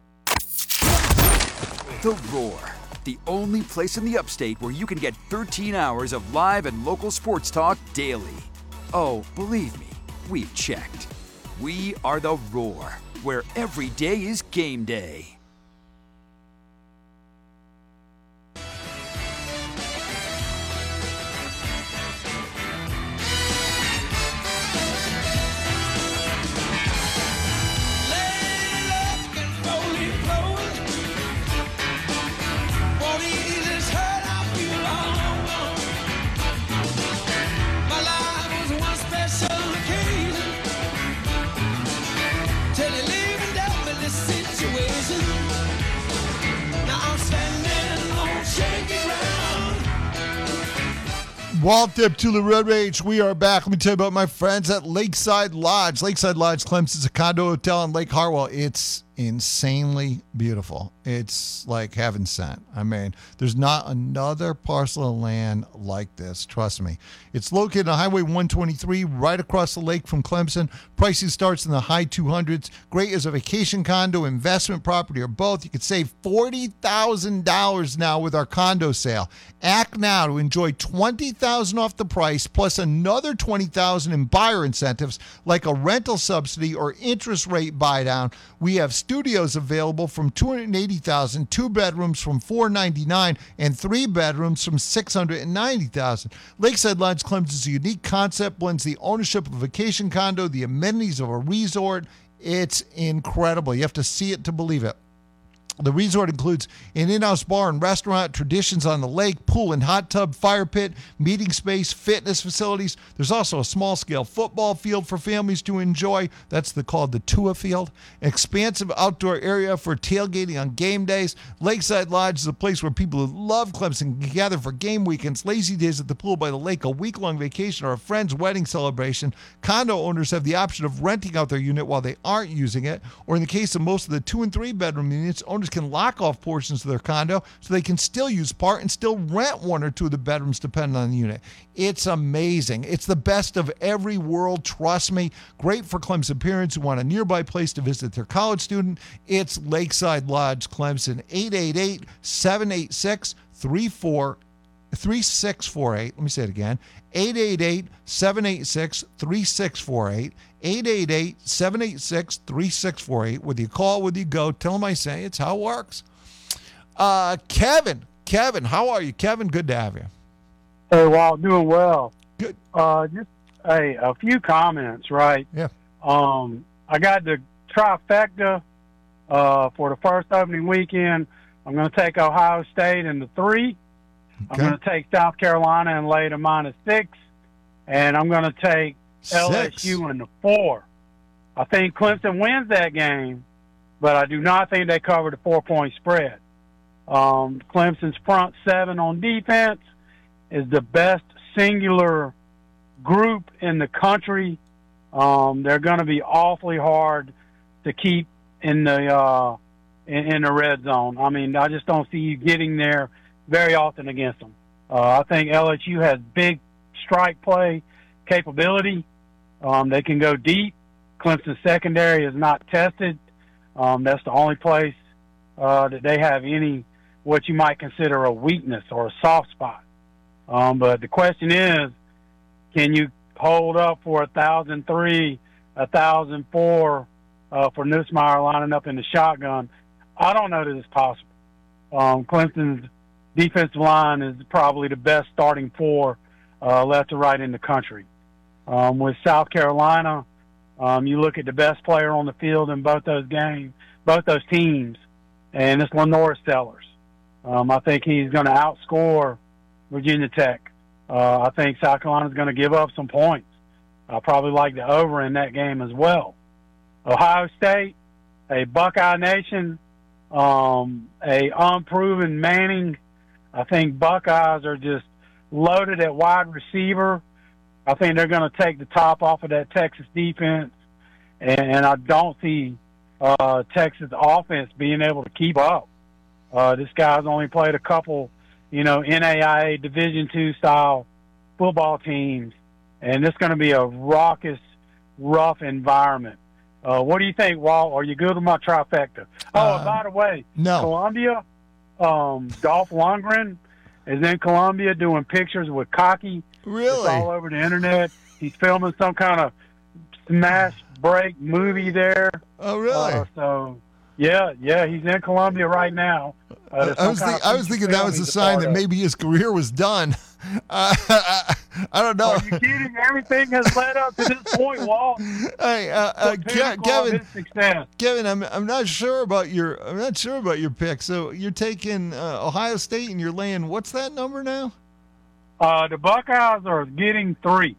The Roar, the only place in the upstate where you can get thirteen hours of live and local sports talk daily. Oh, believe me, we've checked. We are The Roar, where every day is game day. Walt Dip, Tula Road Rage. We are back. Let me tell you about my friends at Lakeside Lodge. Lakeside Lodge, Clemson's a condo hotel in Lake Hartwell. It's insanely beautiful. It's like heaven sent. I mean, there's not another parcel of land like this. Trust me. It's located on Highway one twenty-three, right across the lake from Clemson. Pricing starts in the high two hundreds. Great as a vacation condo, investment property, or both. You could save forty thousand dollars now with our condo sale. Act now to enjoy twenty thousand dollars off the price, plus another twenty thousand dollars in buyer incentives like a rental subsidy or interest rate buy down. We have studios available from two hundred eighty thousand dollars, two bedrooms from four hundred ninety-nine thousand dollars, and three bedrooms from six hundred ninety thousand dollars. Lakeside Lodge Clemson's a unique concept, blends the ownership of a vacation condo, the amenities of a resort. It's incredible. You have to see it to believe it. The resort includes an in-house bar and restaurant, traditions on the lake, pool and hot tub, fire pit, meeting space, fitness facilities. There's also a small-scale football field for families to enjoy. That's the, called the Tua Field. Expansive outdoor area for tailgating on game days. Lakeside Lodge is a place where people who love Clemson can gather for game weekends, lazy days at the pool by the lake, a week-long vacation, or a friend's wedding celebration. Condo owners have the option of renting out their unit while they aren't using it, or in the case of most of the two and three bedroom units, owners can lock off portions of their condo so they can still use part and still rent one or two of the bedrooms depending on the unit. It's amazing. It's the best of every world, trust me. Great for Clemson parents who want a nearby place to visit their college student. It's Lakeside Lodge, Clemson, eight eight eight, seven eight six, three six four eight. Let me say it again, eight eight eight, seven eight six, three six four eight. eight eight eight, seven eight six, three six four eight. Whether you call, whether you go, tell them I say it's how it works. Uh, Kevin, Kevin, how are you? Kevin, good to have you. Hey, Walt, doing well. Good. Uh, just hey, a few comments, right? Yeah. Um, I got the trifecta uh, for the first opening weekend. I'm going to take Ohio State in the three. Okay. I'm going to take South Carolina and lay to minus six. And I'm going to take Six. L S U in the four. I think Clemson wins that game, but I do not think they cover the four-point spread. Um, Clemson's front seven on defense is the best singular group in the country. Um, they're going to be awfully hard to keep in the uh, in, in the red zone. I mean, I just don't see you getting there very often against them. Uh, I think L S U has big strike play capability. Um, they can go deep. Clemson's secondary is not tested. Um, that's the only place uh, that they have any what you might consider a weakness or a soft spot. Um, but the question is, can you hold up for a thousand three, a thousand four uh, for Nussmeier lining up in the shotgun? I don't know that it's possible. Um, Clemson's defensive line is probably the best starting four uh, left to right in the country. Um, with South Carolina, um, you look at the best player on the field in both those games, both those teams, and it's Lenore Sellers. Um, I think he's going to outscore Virginia Tech. Uh, I think South Carolina's going to give up some points. I probably like the over in that game as well. Ohio State, a Buckeye Nation, um, a unproven Manning. I think Buckeyes are just loaded at wide receiver. I think they're going to take the top off of that Texas defense, and, and I don't see uh, Texas offense being able to keep up. Uh, this guy's only played a couple, you know, N A I A Division two style football teams, and it's going to be a raucous, rough environment. Uh, what do you think, Walt? Are you good with my trifecta? Oh, uh, and by the way, no. Columbia, um, Dolph Lundgren is in Columbia doing pictures with Cocky. Really? It's all over the internet. He's filming some kind of smash break movie there. Oh, really? Uh, so, yeah, yeah, he's in Columbia right now. Uh, I was, think, I was thinking that was a sign that maybe his career was done. Uh, I, I don't know. Are you kidding? Everything has led up to this point, Walt. Hey, uh, uh, Ke- Kevin, Kevin, I'm I'm not sure about your I'm not sure about your pick. So you're taking uh, Ohio State and you're laying what's that number now? Uh, the Buckeyes are getting three.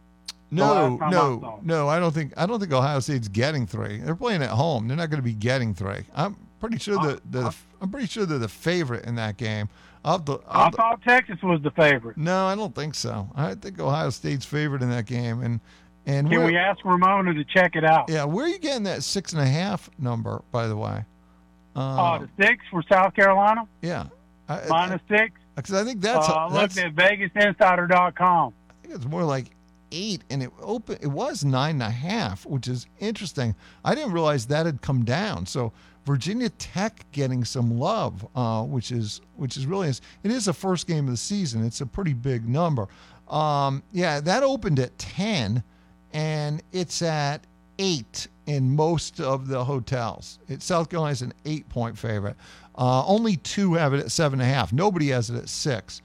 No, no, no. I don't think I don't think Ohio State's getting three. They're playing at home. They're not going to be getting three. I'm pretty sure that the I'm pretty sure they're the favorite in that game. I'll the, I'll I thought Texas was the favorite. No, I don't think so. I think Ohio State's favorite in that game. And and can we ask Ramona to check it out? Yeah, where are you getting that six and a half number? By the way, uh, uh the six for South Carolina. Yeah, I, minus I, six. Because I think that's. Uh, I that's, looked at Vegas Insider dot com. I think it's more like eight, and it open. It was nine and a half, which is interesting. I didn't realize that had come down. So Virginia Tech getting some love, uh, which is which is really it is the first game of the season. It's a pretty big number. Um, yeah, that opened at ten, and it's at eight in most of the hotels. It, South Carolina's an eight-point favorite. Uh, only two have it at seven and a half. Nobody has it at six.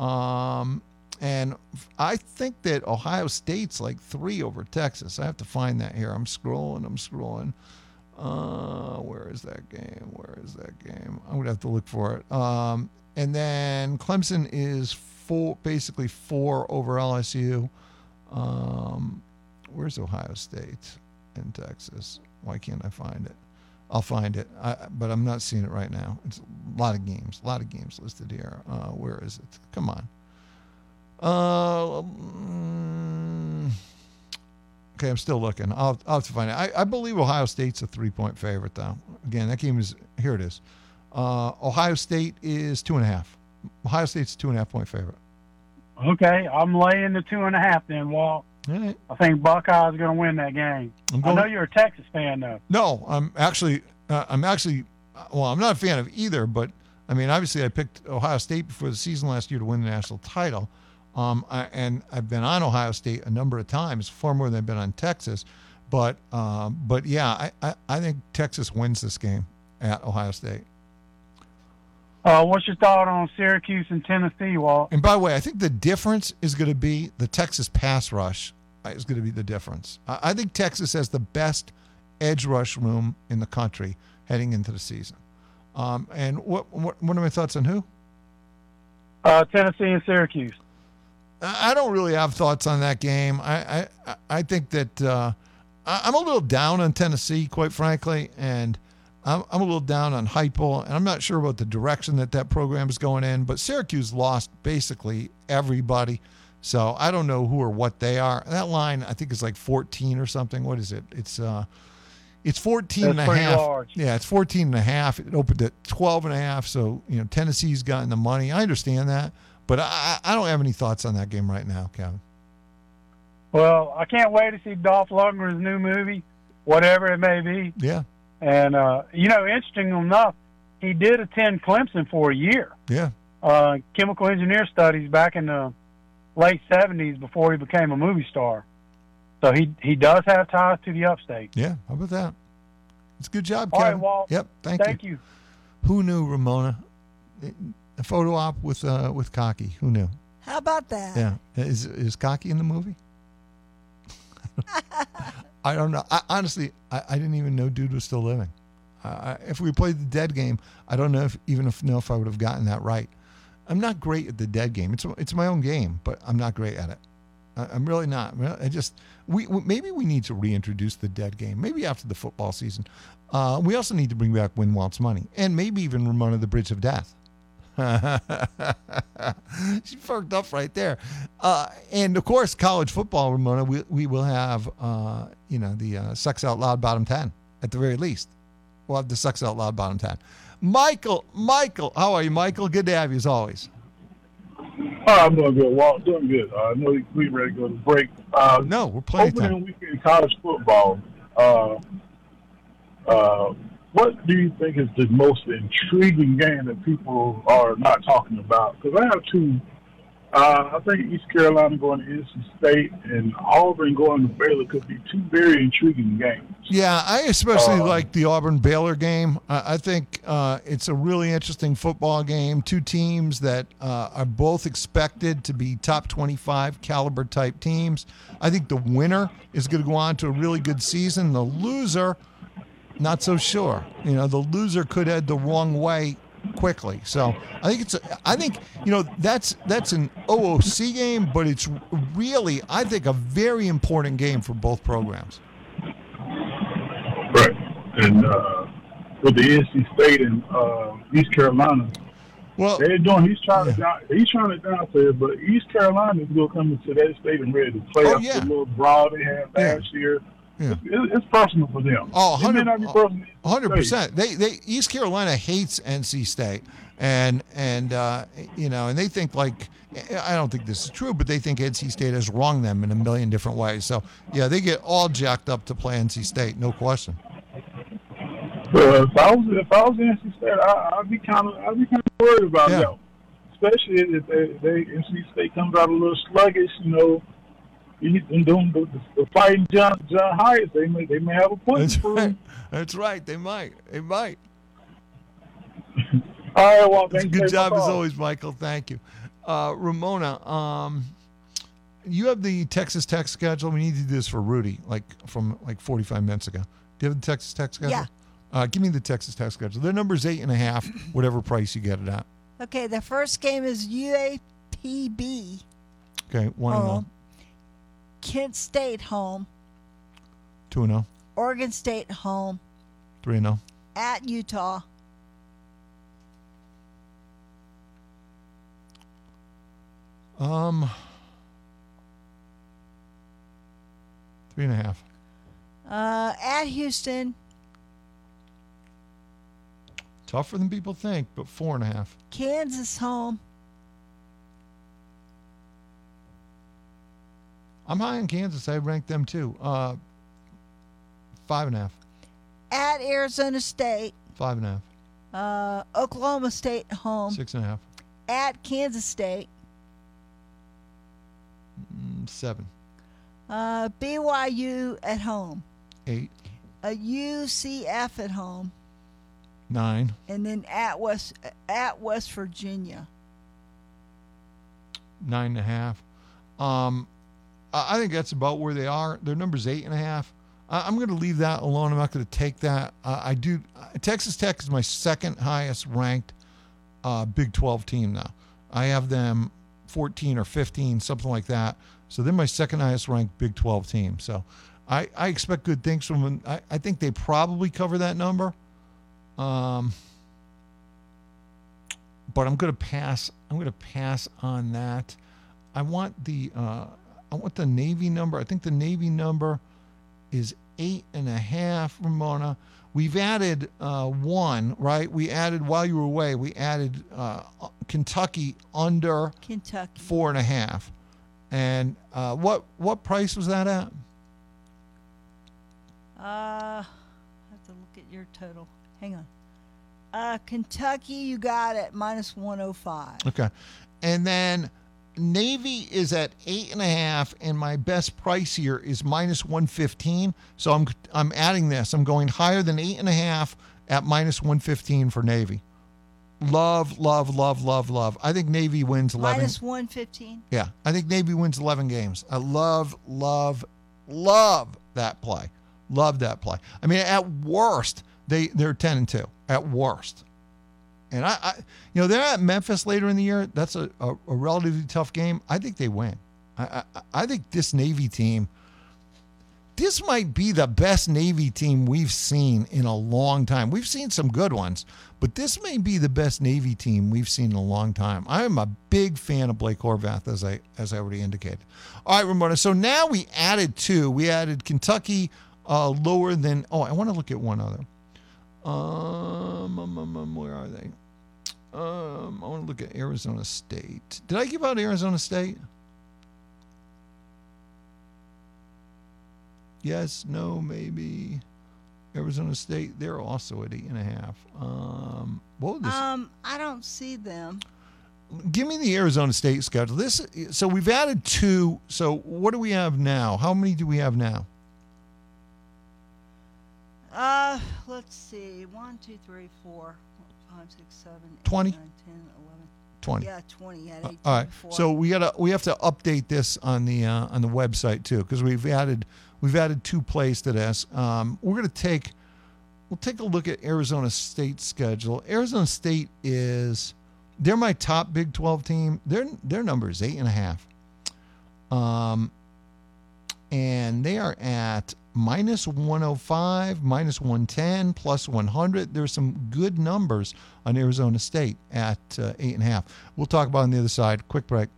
Um, and I think that Ohio State's like three over Texas. I have to find that here. I'm scrolling. I'm scrolling. Uh, where is that game? Where is that game? I'm gonna have to look for it. Um, and then Clemson is four, basically four over L S U. Um, where's Ohio State in Texas? Why can't I find it? I'll find it, I, but I'm not seeing it right now. It's a lot of games, a lot of games listed here. Uh, where is it? Come on. Uh, mm, okay, I'm still looking. I'll, I'll have to find it. I, I believe Ohio State's a three-point favorite, though. Again, that game is, here it is. Uh, Ohio State is two and a half. Ohio State's a two and a half point favorite. Okay, I'm laying the two and a half then, Walt. All right. I think Buckeyes going to win that game. I'm I going- know you're a Texas fan, though. No, I'm actually, uh, I'm actually, well, I'm not a fan of either, but I mean, obviously, I picked Ohio State before the season last year to win the national title, um, I, and I've been on Ohio State a number of times, far more than I've been on Texas, but, um, but yeah, I, I, I think Texas wins this game at Ohio State. Uh, what's your thought on Syracuse and Tennessee, Walt? And by the way, I think the difference is going to be the Texas pass rush is going to be the difference. I, I think Texas has the best edge rush room in the country heading into the season. Um, and what, what what are my thoughts on who? Uh, Tennessee and Syracuse. I I don't really have thoughts on that game. I I, I think that uh, I- I'm a little down on Tennessee, quite frankly, and I'm, I'm a little down on Heupel, and I'm not sure about the direction that that program is going in. But Syracuse lost basically everybody, so I don't know who or what they are. That line, I think, is like fourteen or something. What is it? It's uh, it's fourteen That's and a pretty half. large. Yeah, it's fourteen and a half. It opened at twelve and a half. So, you know, Tennessee's gotten the money. I understand that, but I, I don't have any thoughts on that game right now, Kevin. Well, I can't wait to see Dolph Lundgren's new movie, whatever it may be. Yeah. And, uh, you know, interesting enough, he did attend Clemson for a year. Yeah. Uh, chemical engineer studies back in the late seventies before he became a movie star. So he he does have ties to the upstate. Yeah, how about that? It's a good job, All right, Kevin. Walt. Yep, thank, Thank you. you. Who knew, Ramona? A photo op with uh, with Cocky. Who knew? How about that? Yeah. Is is Cocky in the movie? I don't know. I, honestly, I, I didn't even know dude was still living. Uh, if we played the dead game, I don't know if even if know if I would have gotten that right. I'm not great at the dead game. It's it's my own game, but I'm not great at it. I, I'm really not. I just we, we maybe we need to reintroduce the dead game. Maybe after the football season. Uh, we also need to bring back Win Walt's Money, and maybe even Ramona the Bridge of Death. She perked up right there. Uh, and of course, college football, Ramona, we, we will have, uh, you know, the uh, Sucks Out Loud bottom ten at the very least. We'll have the Sucks Out Loud bottom ten. Michael, Michael, how are you, Michael? Good to have you as always. Oh, I'm doing good, Walt. Doing good. Uh, I know we're ready to go to break. Uh, no, we're playing time. Opening weekend college football. Uh, uh, What do you think is the most intriguing game that people are not talking about? Because I have two. Uh, I think East Carolina going to N C State and Auburn going to Baylor could be two very intriguing games. Yeah, I especially Uh, like the Auburn-Baylor game. I, I think uh, it's a really interesting football game. Two teams that uh, are both expected to be top twenty-five caliber type teams. I think the winner is going to go on to a really good season. The loser, not so sure. You know, the loser could head the wrong way quickly. So I think it's, a, I think, you know, that's that's an O O C game, but it's really, I think, a very important game for both programs. Right. And uh, with the N C State and uh, East Carolina, well, they're doing. He's trying to down, he's trying to downplay it, but East Carolina is going to come into that state and ready to play Oh, after yeah. the little brawl they had last year. Yeah. It's, it's personal for them. Oh, It may not be personal. one hundred percent. They they East Carolina hates N C State, and and uh, you know, and they think like, I don't think this is true, but they think N C State has wronged them in a million different ways. So yeah, they get all jacked up to play N C State, no question. Uh, if I was if I was N C State, I, I'd be kind of I'd be kind of worried about Yeah. them, especially if they, they N C State comes out a little sluggish. You know, you- and doing the, the fighting John John Hyatt, they may they may have a point. That's for right. That's right. They might. They might. All right, well, That's a thanks good for job the as call. always, Michael. Thank you. Uh, Ramona, um, you have the Texas Tech schedule. We need to do this for Rudy, like from like forty-five minutes ago. Do you have the Texas Tech schedule? Yeah. Uh, give me the Texas Tech schedule. Their number's eight and a half, whatever price you get it at. Okay, the first game is U A P B. Okay, one and home. zero. Kent State home. Two and zero. Oregon State home. Three and zero. At Utah. Um, three and a half. Uh, at Houston. Tougher than people think, but four and a half. Kansas home. I'm high on Kansas. I ranked them too. Uh, five and a half. At Arizona State. Five and a half. Uh, Oklahoma State home. Six and a half. At Kansas State. Mm, seven. Uh, B Y U at home. Eight. A U C F at home. Nine. And then at West at West Virginia. Nine and a half. Um, I I think that's about where they are. Their number's eight and a half. I, I'm going to leave that alone. I'm not going to take that. Uh, I do. Uh, Texas Tech is my second highest ranked uh, Big twelve team now. I have them fourteen or fifteen, something like that. So they're my second highest ranked Big twelve team. So I, I expect good things from them. I, I think they probably cover that number. Um, but I'm going to pass. I'm going to pass on that. I want the uh, I want the Navy number. I think the Navy number is eight and a half. Ramona, we've added uh, one, right? We added while you were away. We added uh, Kentucky under Kentucky four and a half. And uh, what what price was that at? Uh, I have to look at your total. Hang on. Uh, Kentucky, you got it minus one oh five. Okay. And then Navy is at eight and a half, and my best price here is minus one fifteen. So I'm I'm adding this. I'm going higher than eight and a half at minus one fifteen for Navy. Love, love, love, love, love. I think Navy wins eleven. Minus one fifteen. Yeah, I think Navy wins eleven games. I love, love, love that play. Love that play. I mean, at worst, they they're ten and two. At worst. And I, I, you know, they're at Memphis later in the year. That's a, a, a relatively tough game. I think they win. I, I, I think this Navy team, this might be the best Navy team we've seen in a long time. We've seen some good ones, but this may be the best Navy team we've seen in a long time. I am a big fan of Blake Horvath, as I as I already indicated. All right, Ramona. So now we added two. We added Kentucky uh, lower than. Oh, I want to look at one other. Um, um, um, um, where are they? Um, I want to look at Arizona State. Did I give out Arizona State? Yes, no, maybe. Arizona State, they're also at eight and a half. Um, what would this? Um, I don't see them. Give me the Arizona State schedule. This, so we've added two. So what do we have now? How many do we have now? Uh, let's see. One, two, three, four, five, six, seven, eight, twenty? nine, ten, eleven. twenty. Yeah, twenty. At Uh, eight, all right. four. So we gotta we have to update this on the uh, on the website too, because we've added we've added two plays to this. Um, we're gonna take we'll take a look at Arizona State's schedule. Arizona State is they're my top Big twelve team. Their their number is eight and a half. Um, and they are at minus one oh five, minus one ten, plus one hundred. There's some good numbers on Arizona State at uh, eight and a half. We'll talk about it on the other side. Quick break.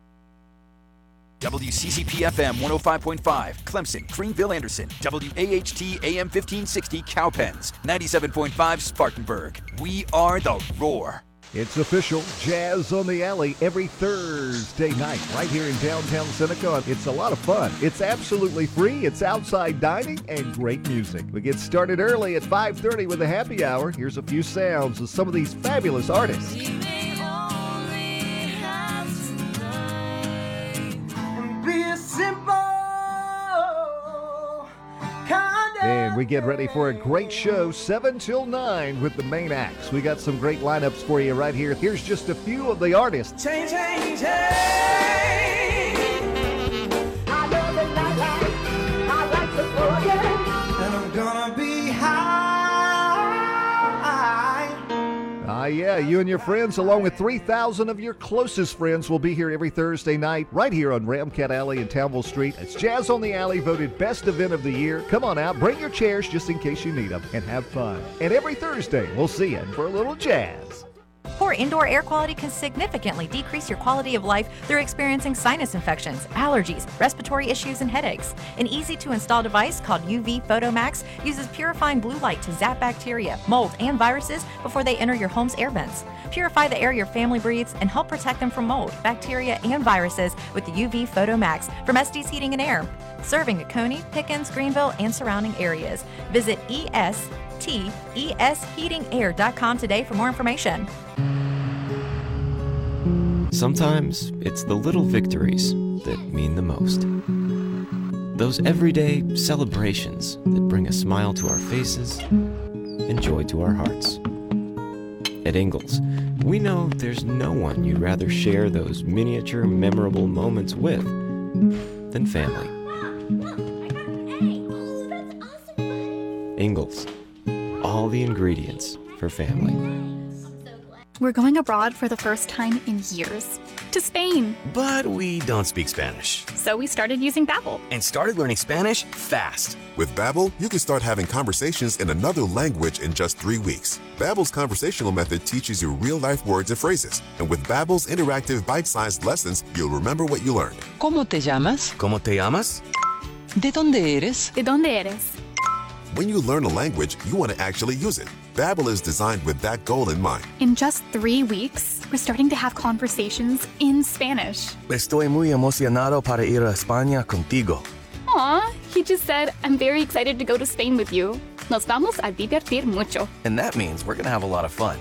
W C C P F M one oh five point five, Clemson, Greenville, Anderson. W A H T A M fifteen sixty, Cowpens. ninety-seven point five, Spartanburg. We are the Roar. It's official, Jazz on the Alley every Thursday night right here in downtown Seneca. It's a lot of fun. It's absolutely free. It's outside dining and great music. We get started early at five thirty with a happy hour. Here's a few sounds of some of these fabulous artists. And we get ready for a great show, seven till nine with the main acts. We got some great lineups for you right here. Here's just a few of the artists. Change, change, change. I know that I like, I like to forget. And I'm gonna be yeah. You and your friends, along with three thousand of your closest friends, will be here every Thursday night, right here on Ramcat Alley and Townville Street. It's Jazz on the Alley, voted best event of the year. Come on out, bring your chairs just in case you need them, and have fun. And every Thursday, we'll see you for a little jazz. Poor indoor air quality can significantly decrease your quality of life through experiencing sinus infections, allergies, respiratory issues, and headaches. An easy-to-install device called U V Photomax uses purifying blue light to zap bacteria, mold, and viruses before they enter your home's air vents. Purify the air your family breathes and help protect them from mold, bacteria, and viruses with the U V Photomax from Estes Heating and Air. Serving Oconee, Pickens, Greenville, and surrounding areas. Visit E S T E S heating air dot com today for more information. Sometimes it's the little victories that mean the most. Those everyday celebrations that bring a smile to our faces and joy to our hearts. At Ingalls, we know there's no one you'd rather share those miniature, memorable moments with than family. Ingalls, all the ingredients for family. We're going abroad for the first time in years. To Spain. But we don't speak Spanish. So we started using Babbel. And started learning Spanish fast. With Babbel, you can start having conversations in another language in just three weeks. Babbel's conversational method teaches you real-life words and phrases. And with Babbel's interactive bite-sized lessons, you'll remember what you learned. ¿Cómo te llamas? ¿Cómo te llamas? ¿De dónde eres? ¿De dónde eres? When you learn a language, you want to actually use it. Babbel is designed with that goal in mind. In just three weeks, we're starting to have conversations in Spanish. Estoy muy emocionado para ir a España contigo. Aw, he just said, I'm very excited to go to Spain with you. Nos vamos a divertir mucho. And that means we're going to have a lot of fun.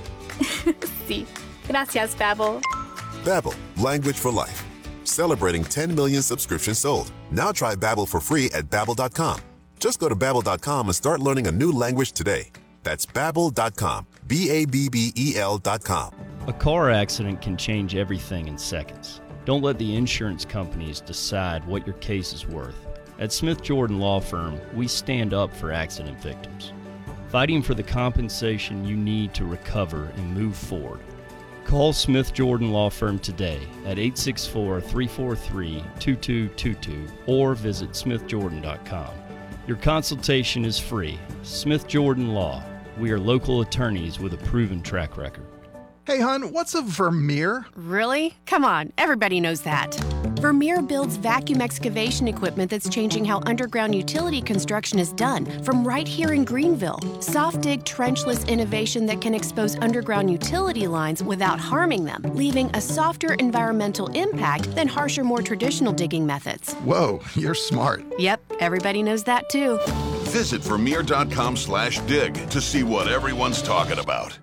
Sí. Gracias, Babbel. Babbel, language for life. Celebrating ten million subscriptions sold. Now try Babbel for free at babbel dot com. Just go to babbel dot com and start learning a new language today. That's babbel dot com. B A B B E L dot com. A car accident can change everything in seconds. Don't let the insurance companies decide what your case is worth. At Smith Jordan Law Firm, we stand up for accident victims, fighting for the compensation you need to recover and move forward. Call Smith Jordan Law Firm today at eight six four, three four three, two two two two or visit smith jordan dot com. Your consultation is free. Smith Jordan Law. We are local attorneys with a proven track record. Hey, hon, what's a Vermeer? Really? Come on, everybody knows that. Vermeer builds vacuum excavation equipment that's changing how underground utility construction is done, from right here in Greenville. Soft dig trenchless innovation that can expose underground utility lines without harming them, leaving a softer environmental impact than harsher, more traditional digging methods. Whoa, you're smart. Yep, everybody knows that too. Visit vermeer dot com slash dig to see what everyone's talking about.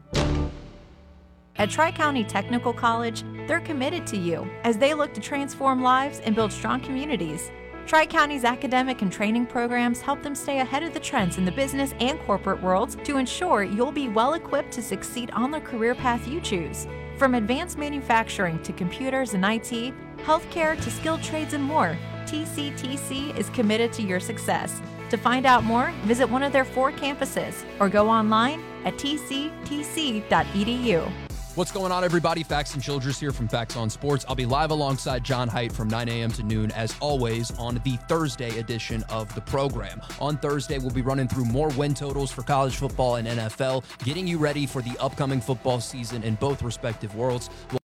At Tri-County Technical College, they're committed to you as they look to transform lives and build strong communities. Tri-County's academic and training programs help them stay ahead of the trends in the business and corporate worlds to ensure you'll be well equipped to succeed on the career path you choose. From advanced manufacturing to computers and I T, healthcare to skilled trades and more, T C T C is committed to your success. To find out more, visit one of their four campuses or go online at t c t c dot e d u. What's going on, everybody? Faxon Childress here from Fax on Sports. I'll be live alongside John Haidt from nine a.m. to noon, as always, on the Thursday edition of the program. On Thursday, we'll be running through more win totals for college football and N F L, getting you ready for the upcoming football season in both respective worlds. We'll